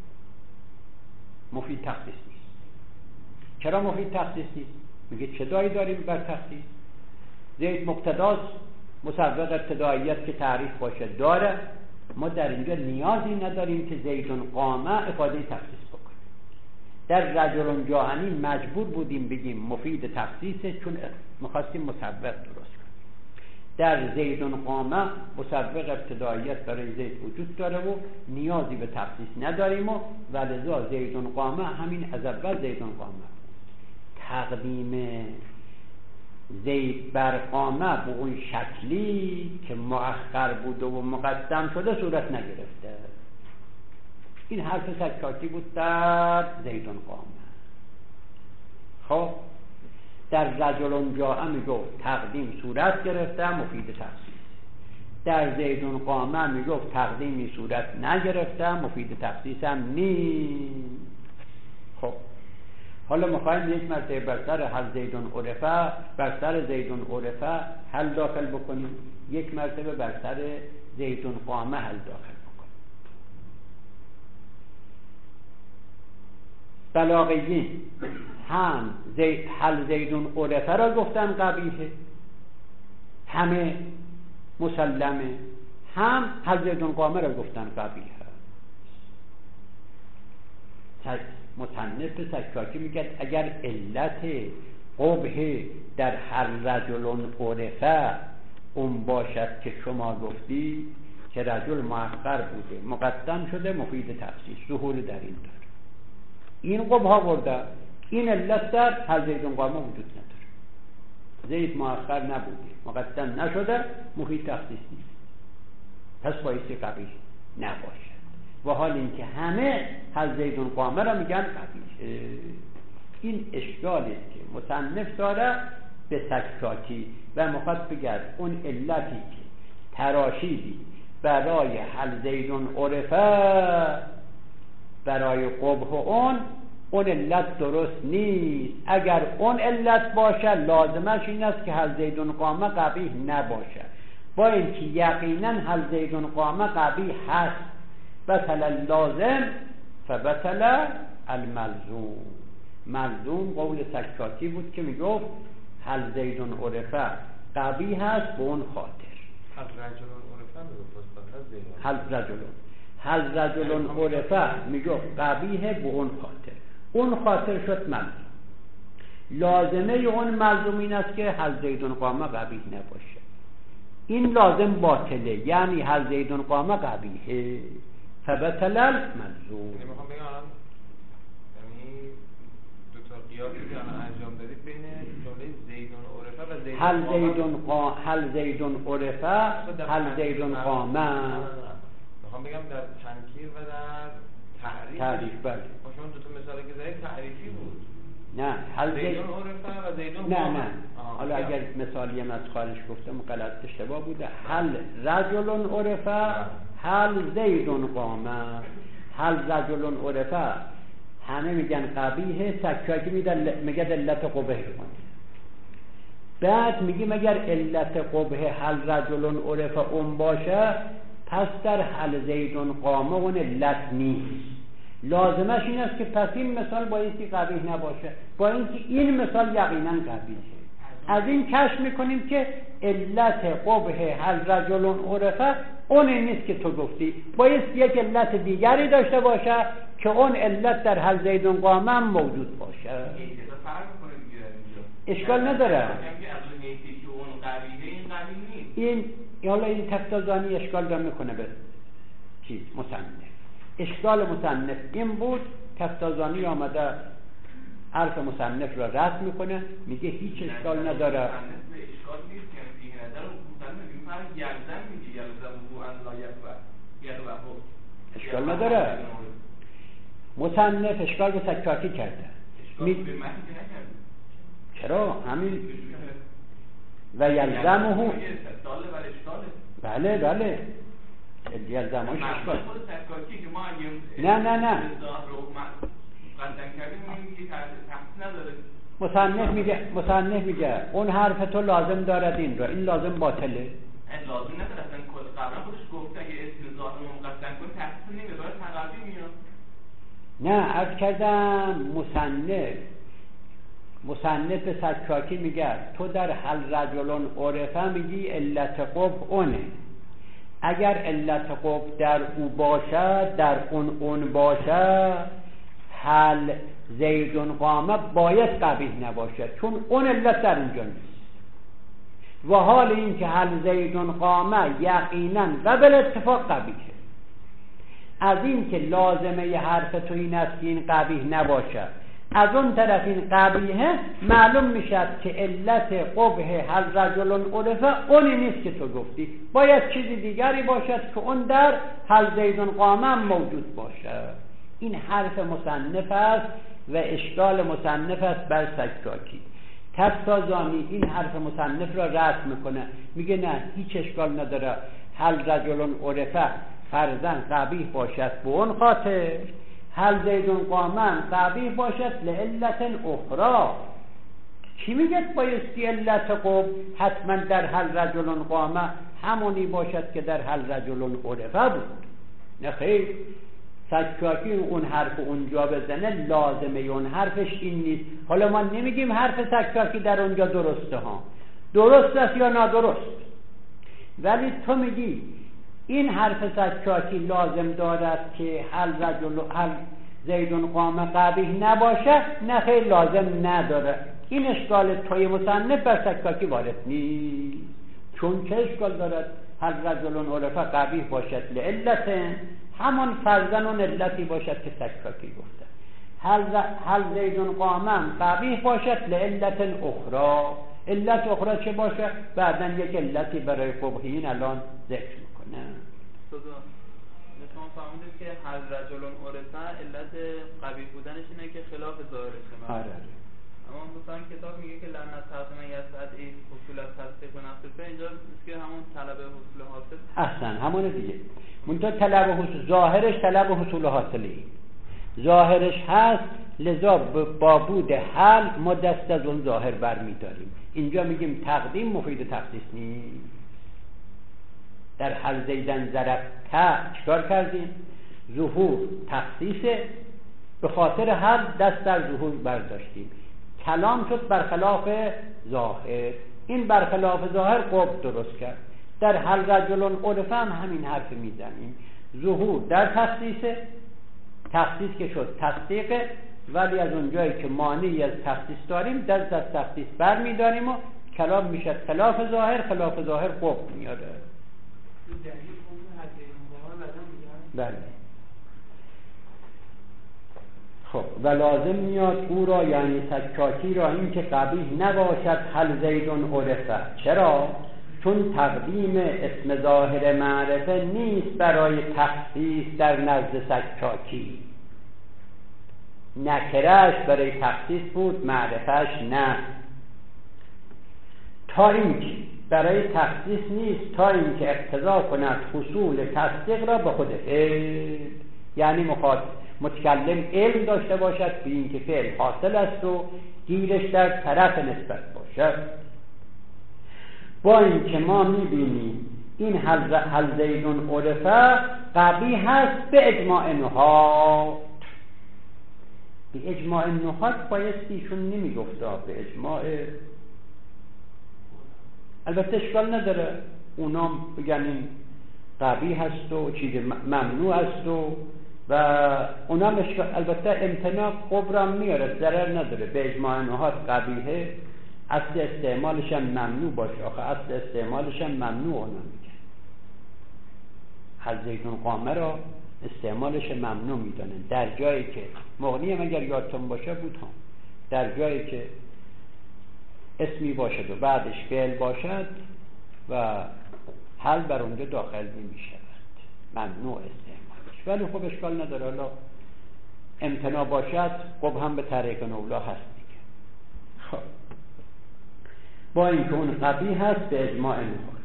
مفید تخصیص نیست. چرا مفید تخصیص نیست؟ میگه چه دایی داریم بر تخصیص؟ زید مبتداست، مسبق ابتداییت که تعریف باشه داره، ما در اینجا نیازی نداریم که زیدون قامه افاده تخصیص بکنه. در رجلون جاهنی مجبور بودیم بگیم مفید تخصیصه چون میخواستیم مسبق درست کنیم. در زیدون قامه مسبق ابتداییت برای زید وجود داره و نیازی به تخصیص نداریم و ولذا زیدون قامه همین از اول زیدون قامه. تقدیم زید بر قامه به اون شکلی که مؤخر بوده و مقدم شده صورت نگرفته. این حرف سکاکی بود در زیدون قامه. خب در رجلون جاء میگفت تقدیم صورت گرفته مفید تخصیص، در زیدون قامه میگفت تقدیمی صورت نگرفته مفید تخصیص هم نیست. خب حالا میخوایم یک مرتبه بر سر هل زیدون عرفه، بر سر زیدون عرفه هل داخل بکنیم، یک مرتبه بر سر زیدون قامه هل داخل بکنیم. بلاغیین هم هل زیدون عرفه را گفتن قبیحه، همه مسلمه، هم هل زیدون قامه را گفتن قبیحه. مصنف سکاکی میگه اگر علت قبح در هر رجلون عرفه اون باشد که شما گفتی که رجل مؤخر بوده مقدم شده مفید تخصیص، ظهور در این داره، این قبح ها برده، این علت در هر زیدون قامه وجود نداره. زید مؤخر نبوده مقدم نشده مفید تخصیص نیست، پس بایستی قبیح نباشه. و حال اینکه همه هل زیدون قامه را میگن قبیحه. این اشکالی که مصنف داره به سکاکی و میخواد بگرد اون علتی که تراشیدی برای حل زیدون عرفه برای قبح اون علت درست نیست. اگر اون علت باشه لازمش این است که حل زیدون قامه قبیح نباشه، با اینکه یقینا حل زیدون قامه قبیح هست. بطل اللازم فبطل الملزوم. ملزوم قول سکاتی بود که میگفت حل زیدون عرفه قبیح هست به اون خاطر. حل رجلون عرفه میگفت قبیح به اون خاطر. اون خاطر شد ملزوم. لازمه اون ملزوم این است که حل زیدون قامه قبیح نباشه. این لازم باطله، یعنی حل زیدون قامه قبیحه فبطل الملزوم. میخوام بگم الان یعنی دو تا قیاسی که الان انجام دادید بین جمله زیدون عرفه و زیدون قامه. حل زیدون عرفه حل زیدون قامه. میخوام بگم در تنکیر و در تعریف. بله. شما دو تا مثالی که زدید تعریفی بود. نه حل زیدون عرفه و زیدون قامه. نه حالا اگر مثالی هم از خارج گفتم غلط اشتباه بوده. حل رجلون عرفه حل زیدون قامه. حل رجلون عرفه همه میگن قبیحه، سکاکی میگه علت قبح کنه. بعد میگیم اگر علت قبح حل رجلون عرفه اون باشه پس در حل زیدون قامه اون علت نیست. لازمش این است که پس این مثال بایستی قبیح نباشه، با اینکه این مثال یقینا قبیحه. از این کشف میکنیم که علت قبح حل رجلون عرفه اون نیست که تو گفتی، بایست یک علت دیگری داشته باشه که اون علت در حل زیدون قامه هم موجود باشه. اشکال نداره. این حالا این تفتازانی اشکال داره میکنه به چیز مصنف. اشکال مصنف این بود، تفتازانی آمده حرف مصنف را رد میکنه، میگه هیچ اشکال نداره. اشکال نداره. مصنف اشکال به سکاکی کرده. چرا؟ همین و یلزمه. بله یلزمهش اشکال. نه مصنف میگه اون حرف تو لازم دارد این را، این لازم باطله. لازم نداره اصلا کل قبلا خودش گفته اگه اسم ظاهر رو مقدم کنی تخصیص نمیده، داره تقوی میاد. نه عرض کردم مصنف به سکاکی میگه تو در حل رجلون عرفه میگی علت قبح اونه. اگر علت قبح در او باشه، در اون باشه، حل زیدون قامه باید قبیح نباشه چون اون علت در اونجا نیست. و حال این که حل زیدون قامه یقینا و بالاتفاق قبیحه. از این که لازمه ی حرف تو این است که این قبیح نباشه، از اون طرف این قبیحه، معلوم میشد که علت قبح حل رجلون عرفه اونی نیست که تو گفتی، باید چیزی دیگری باشد که اون در حل زیدون قامه هم موجود باشه. این حرف مصنف است و اشکال مصنف است بر سکاکی. تفتازانی این حرف مصنف را رد میکنه، میگه نه هیچ اشکال نداره، حل رجلون عرفه فرضاً قبیح باشد به اون خاطر، حل زیدون قامه قبیح باشد لعلت اخرى. چی میگه بایستی علت قبح حتما در حل رجلون قامه همونی باشد که در حل رجلون عرفه بود؟ نه خیر، سکاکی اون حرف اونجا بزنه لازمه اون حرفش این نیست. حالا ما نمیگیم حرف سکاکی در اونجا درسته ها، درست است یا نادرست، ولی تو میگی این حرف سکاکی لازم دارد که حل زیدون قامه قبیح نباشه. نه خیر، لازم نداره. این اشکال توی مصنف بر سکاکی وارد نیست، چون چه اشکال دارد حل رجلون عرفه قبیح باشد لعلت، همون فرضاً اون علتی باشد که سکاکی گفته. حل زیدون قامه قبیح باشد لعلت اخرى. علت اخرى چه باشه؟ بعداً یک علتی برای قبحین الان ذکر میکنه. فرمودید که هر رجل عرفه علت قبیح بودنش اینه که خلاف ظاهرشه. آره. اما مثلا کتاب میگه که لعنت تقدیم یسعد ای حصول از تصدیق و نفس به اینجا نیست که همون طلب حصول حاصل. احسن همونه دیگه. منتها طلب حصول ظاهرش طلب حصول حاصله، ظاهرش هست، لذا با بود حل ما دست از اون ظاهر برمیداریم. اینجا میگیم تقدیم مفید تخصیص نیست. در حل زیدن ضربته چیکار کردیم؟ ظهور تخصیصه، به خاطر حل دست در ظهور برداشتیم. کلام شد برخلاف ظاهر، این برخلاف ظاهر قبح درست کرد. در حل رجل عرفه هم همین حرف میزنیم. ظهور در تخصیصه، تخصیص که شد تصدیقه، ولی از اونجایی که مانعی از تخصیص داریم دست از تخصیص بر میداریم و کلام میشه خلاف ظاهر، خلاف ظاهر قبح میاره. بله. خب و لازم میاد او را یعنی سکاکی را این که قبیح نباشد حل زیدون عرفه. چرا؟ چون تقدیم اسم ظاهر معرفه نیست برای تخصیص در نزد سکاکی. نکرهش برای تخصیص بود، معرفهش نه. تا اینکه برای تخصیص نیست، تا اینکه اقتضا کند حصول تصدیق را به خود فعل، یعنی متکلم علم داشته باشد به اینکه فعل حاصل است و گیرش در طرف نسبت باشد. با اینکه ما میبینیم این حل زیدون عرفه قبیح هست به اجماع نحات. به اجماع نحات بایستی ایشون نمیگفته، به اجماع البته اشکال نداره اونا بگن این قبیح هست و چیز ممنوع است و اونا البته امتناع قبرم میاره، ضرر نداره. به اجماع نحات قبیحه، اصل استعمالش هم ممنوع باشه. آخه اصل استعمالش هم ممنوع اونا میگن. حل زیدون قامه را استعمالش ممنوع میدونن. در جایی که مغنی هم اگر یادتون باشه بود هم در جایی که اسمی باشد و بعدش فعل باشد و حل بر اونجا داخل نمی شود، ممنوع استعمالش. ولی خب اشکال نداره، حالا امتناع باشد خب هم به طریق اولا هست دیگه. خب با اینکه اون قبیح هست به اجماع نحات.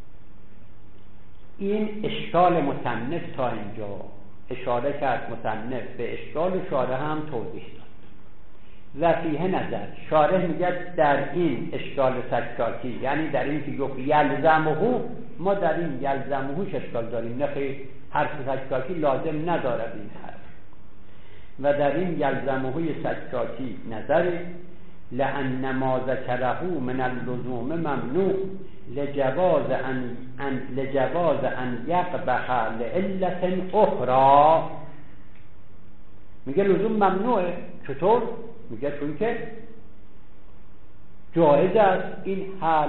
این اشکال مصنف تا اینجا اشاره کرد مصنف به اشکال شارح هم توضیح داد. و فیه نظر شارح میگه در این اشکال سکاکی، یعنی در این که یلزمهو، ما در این یلزمهوش اشکال داریم، نخیر حرف سکاکی لازم ندارد این حرف. و در این یلزمهوی سکاکی نظری لأن ما ذکره من اللزوم ممنوع لجواز ان یقبح لعلت اخرى. میگه لزوم ممنوعه. چطور؟ میگه چون که جایز است این حل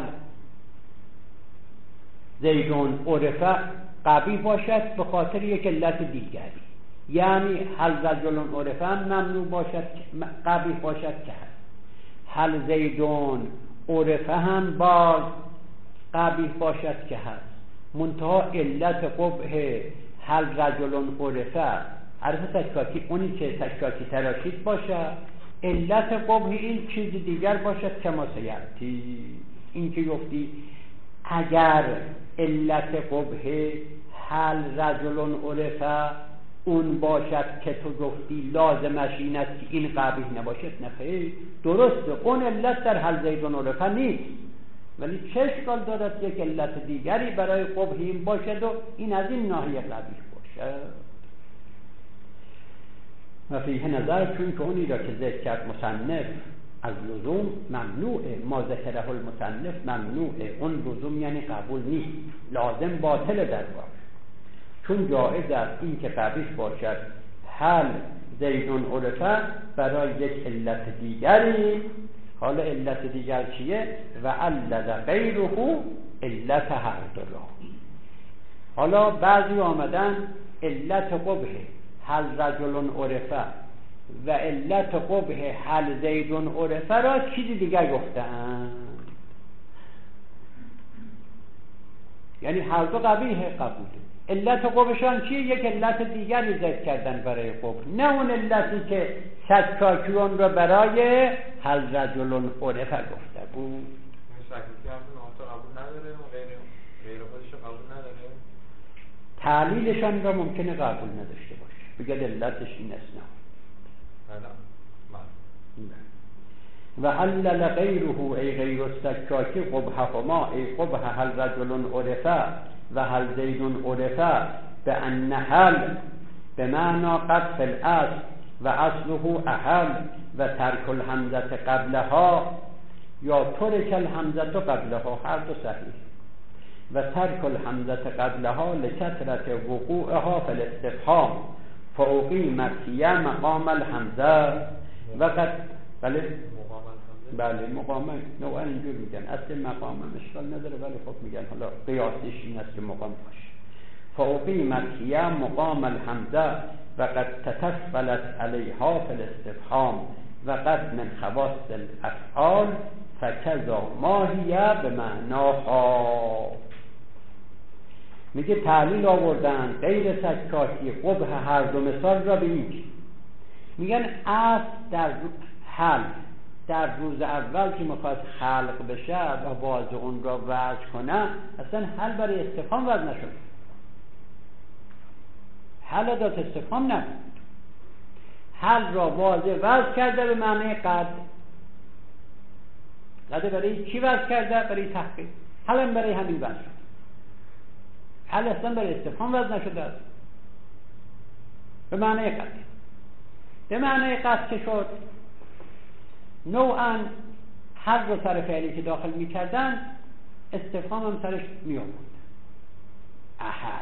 زیدون عرفه قبیح باشد به خاطر یک علت دیگری، یعنی حل رجل عرفه ممنوع باشد قبیح باشد که هست، حل زیدون عرفه هم باز قبیح باشد که هست. منتها علت قبح حل رجل عرفه عرف سکاکی اونی که سکاکی تراشید باشد، علت قبح این چیز دیگر باشد که ما سیعتی. این که گفتی اگر علت قبح حل رجل عرفه اون باشد که تو گفتی لازمش این است که این قبیح نباشد، نخیر، درسته اون علت در حل زیدون عرفه نیست، ولی چه اشکال دارد یک علت دیگری برای قبح این باشد و این از این ناحیه قبیح باشد. و فیه نظر چون که اونی را که ذکر کرد مصنف از لزوم ممنوعه، ما ذکره المصنف ممنوعه، اون لزوم یعنی قبول نیست، لازم باطل در واقع. چون جایز است این که قبیح باشد حل زیدون عرفه برای یک علت دیگری. حالا علت دیگر چیه؟ و علت غیره علت هر دو را. حالا بعضی آمدن علت قبح حل رجل عرفه و علت قبح حل زیدون عرفه را چیزی دیگر گفتند، یعنی هر دو قبیح قبوله، علت قبشان چیه؟ یک علت دیگری ذکر کردن برای قب، نه اون علتی که سکاکیون رو برای هل رجل عرف گفته بود. سکاکی هم قبول نداره و غیر خودش رو قبول نداره. تعلیلشان را ممکنه قبول نداشته باشه، بگه علتش این است. و علل غیره ای غیر السکاکی قبحهما ای قبح هل رجل عرفه و هل زید عرفه به ان هل به معنا قد فی الاصل و اصله اهل و ترک الحمزه قبلها یا ترک الحمزه قبلها، هر دو صحیح، و ترک الحمزه قبلها لکثرت وقوعها فی الاستفهام فاقیمت هی مقام الحمزه و قد بله مقام نوعا اینجور میگن، اصل مقام اشکال نداره ولی خب میگن حالا قیاسش این است که مقام باشه. فاقیمت هی مقام الحمزه و قد تتفلت علیها فی الاستفهام و قد من خواص الافعال فکذا ما هی به معناها. میگه تعلیل آوردن غیر سکاکی قبح هر دو مثال را به این میگن اصل در حل در روز اول که میخواد خلق بشه و باز اون را وضع کنه، اصلا حل برای استفهام وضع نشد، حل ادات استفهام نبود، حل را واضح وضع کرده به معنی قد. قد برای چی وضع کرده؟ برای تحقیق. حل هم برای همین وضع شد. حل اصلا برای استفهام وضع نشده است، به معنی قد. به معنی قد که شد نوعا هر دو سر فعلی که داخل می کردن استفهام هم سرش می آورد. احد.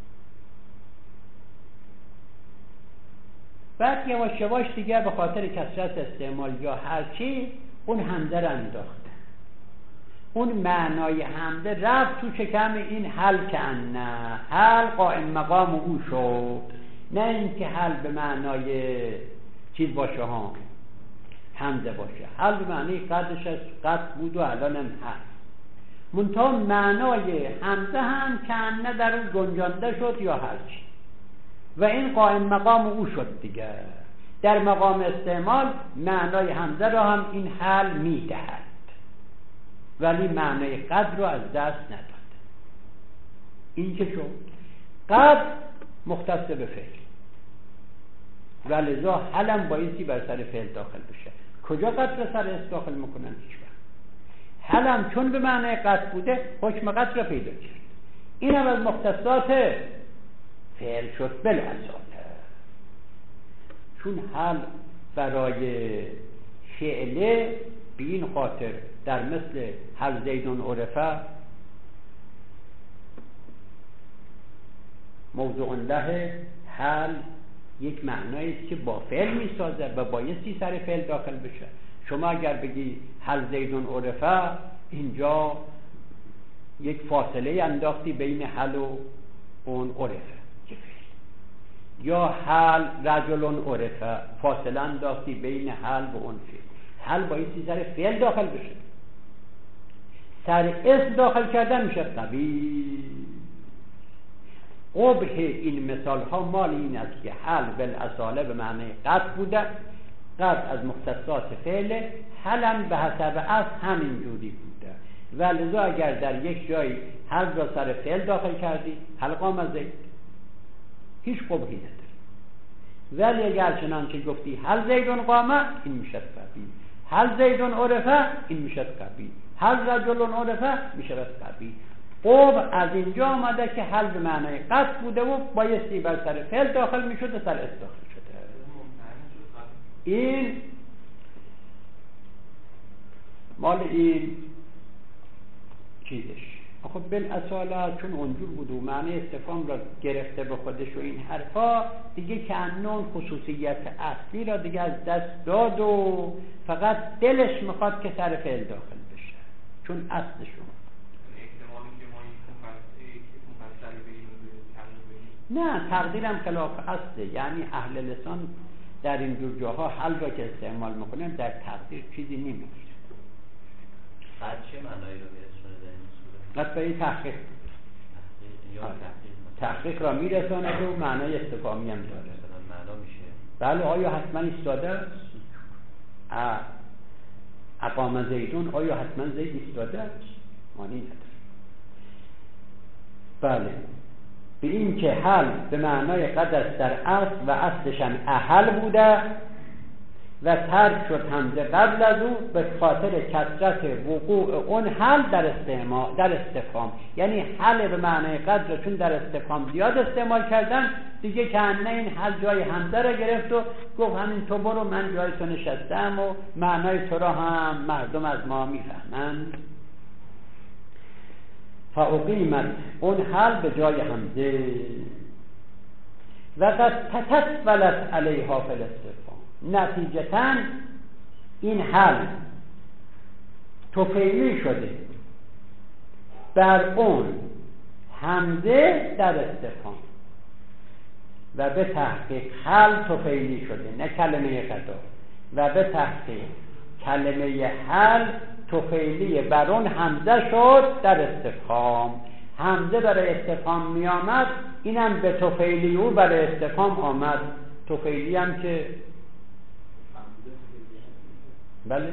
بعد یواش یواش دیگه به خاطر کثرت استعمال یا هرچی اون حمزه رو انداخته، اون معنای حمزه رفت تو شکم این حل که انه حل قائم مقام او شد، نه اینکه حل به معنای چیز باشه ها حمزه باشه. حل به معنی قدش از قد بود و الان هم هست، منتها معنای حمزه هم که انه در اون گنجانده شد یا هرچی و این قائم مقام او شد دیگه. در مقام استعمال معنای حمزه را هم این حل میدهد ولی معنای قد را از دست نداد. این که شد قد مختص به فعل و لذا حلم بایستی بر سر فعل داخل بشه. کجا قد را سر اس داخل میکنن؟ هیچ وقت. حلم چون به معنای قد بوده حکم قد را پیدا کرد، این هم از مختصات فعل شد بالاصاله. چون حل برای فعله به این خاطر در مثل هل زیدون عرفه موضوع له حل یک معنایی است که با فعل میسازه و بایستی سر فعل داخل بشه. شما اگر بگی هل زیدون عرفه، اینجا یک فاصله انداختی بین حل و اون عرفه که فعل، یا حل رجل عرفه فاصله انداختی بین حل و اون فعل. حل بایستی سر فعل داخل بشه، سر اسم داخل کردن میشه قبیح. قبح این مثال ها مال این است که حل بالاصاله به معنی قد بوده، قد از مختصات فعل، حلم به حسب اصل همین جوری بوده و لذا اگر در یک جایی حل را سر فعل داخل کردی حل قام زید، هیچ قبحی نداره. ولی اگر چنانچه گفتی حل زیدون قامه، این میشد قبیح. حل زیدون عرفه، این میشد قبیح. حل رجل عرفه، میشد قبیح. قب از اینجا آمده که حل به معنای قصد بوده و بایستی بر سر فعل داخل میشد و سر اس داخل شده. این مال این چیزش. خب بالاصاله چون اونجور بود و معنی استفهام را گرفته به خودش و این حرفا دیگه که انون خصوصیت اصلی را دیگه از دست داد و فقط دلش میخواد که سر فعل داخل بشه چون اصلشون. نه، تقدیرم خلاف اصله، یعنی اهل لسان در این جور جاها حل را که استعمال میکنن در تقدیر چیزی نمیگیره. قد چه معنایی رو میرسونه در این صورت؟ قد به این تحقیق یا تحقیق تحقیق را میرساند و معنای استفهامی هم داره. معنا میشه بله آیا حتما ایستاده است؟ اقام زیدون، آیا حتما زید ایستاده است؟ معنی نداره. بله، به این که حل به معنای قد است در اصل و اصلش هم احل بوده و ترک شد همزه قبل از او به خاطر کثرت وقوع اون حل در استفهام. یعنی حل به معنای قد رو چون در استفهام زیاد استعمال کردن دیگه که نه این حل جای همزه رو گرفت و گفت همین تو برو من جای تو نشستم و معنای تو را هم مردم از ما میفهمند. فاقیمت اون حل به جای همزه و قد تتفلت علیها فی الاستفهام. نتیجتاً این حل تفعیلی شده بر اون همزه در استفهام و به تحقیق حل تفعیلی شده، نه کلمه قضا، و به تحقیق کلمه حل تفعیلی بر اون همزه شد در استفهام. همزه برای استفهام می آمد، اینم به تفعیلی او برای استفهام آمد. تفعیلی هم که بله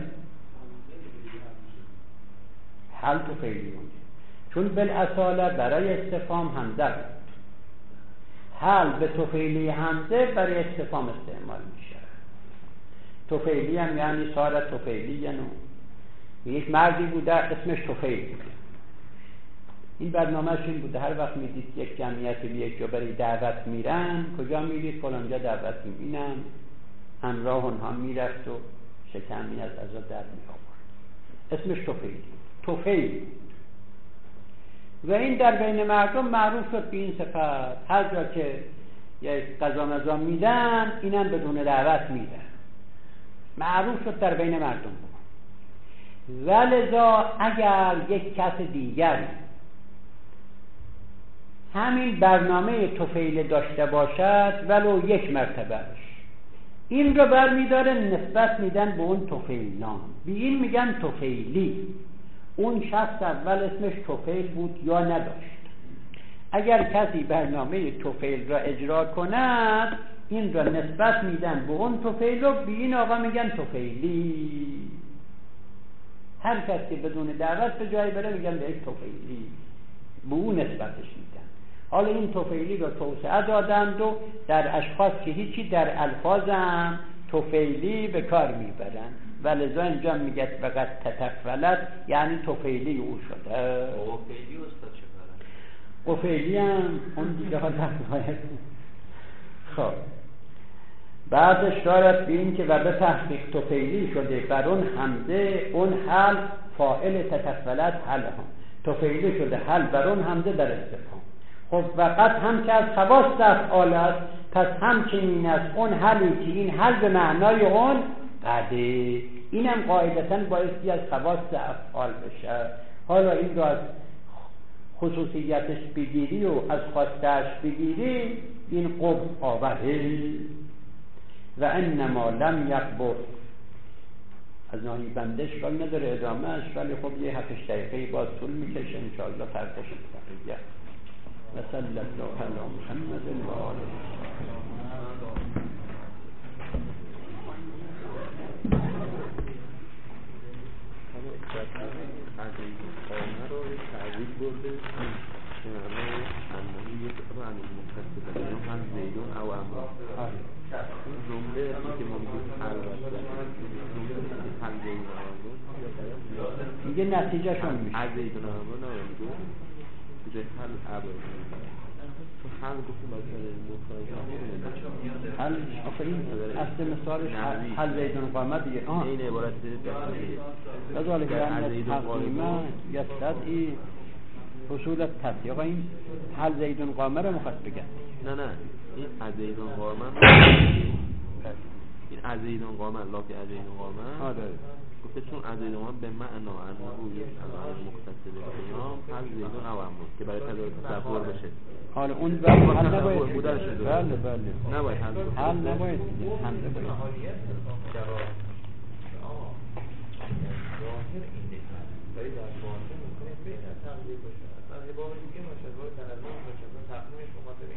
حل تفعیلی اون چون بالاصاله برای استفهام همزه بود. حل به تفعیلی همزه برای استفهام استعمال میشه. تفعیلی هم یعنی صارت تفعیلی، یعنی یک مردی بوده اسمش طفیل بوده. این برنامهش این بوده هر وقت میدید یک جمعیت یک جا برای دعوت میرن، کجا میرید؟ فلانجا دعوت میبینن. همراه اونها میرفت و شکمی از عزا در میآورد. اسمش طفیل. و این در بین مردم معروف شد به این صفت. هر جا که یک قضا مزا میدن اینم بدون دعوت میدن. معروف شد در بین مردم. ولذا اگر یک کس دیگر همین برنامه طفیل داشته باشد ولو یک مرتبهش، این رو برمیداره نسبت میدن به اون طفیلان، به این میگن طفیلی. اون شخص اول اسمش طفیل بود یا نداشت. اگر کسی برنامه طفیل را اجرا کند این را نسبت میدن به اون طفیل و به این آقا میگن طفیلی. هر کس که بدون دعوت به جایی بره میگن به یک طفیلی، به اون نسبتش میدن. حالا این طفیلی رو توسعه دادند و در اشخاص که هیچی در الفاظ هم طفیلی به کار میبرن. ولذا اینجا میگه فقط تتفلت یعنی طفیلی او شده. قفیلی استاد چه کاره؟ قفیلی هم اون دیگه ها در باید. خب بعدش دارد به این که و به تحقیق طفیلی شده بر اون همزه اون حل فاعل تتفلت حل هم طفیلی شده حل بر اون همزه در استفهام. خب وقت هم که از خواص افعال است، پس همچنین است اون حلی که این حل به معنای اون قده، اینم قاعدتاً بایستی از خواص افعال بشه. حالا این رو از خصوصیتش بگیری و از خواستش بگیری، این قب آوره. و انما لم یقبر از ناهی بنده اشکال نداره ادامهش، ولی خب یه 7 دقیقه باز طول میکشه انشاءالله فردش بقیه. و صلی الله علی محمد و آله. قامه رو تعویض برده که معنی انهی یک معنی متصل داریم هم زیدون او امرا. این جمله که ما میگیم حل جمله حل زیدون امرا میگه نتیجه شون میشه از زیدون امرا نمیگه میگه حل عبر. تو حل گفتیم باید مفرد حل آفرین اصل مثالش حل زیدون قامه دیگه. این عبارت لذلك لأن تقیما یستدعی حصول تطبیق. این حل زیدون قامه رو مخواست بگن. نه این از زیدون قامه این از زیدون قامه لافی از زیدون قامه گفته چون از زیدون قامه به معنا انه یک علامه مختص به قیام حل زیدون او امر که برای تصور بشه. حالا اون حل نباید بله نباید حل نباید حمزه باید. ولی در واقع ممکنه بین تقلیل باشه. اصلا یه باب دیگه باشه، باید تنظیم باشه. تقدیمش به خاطر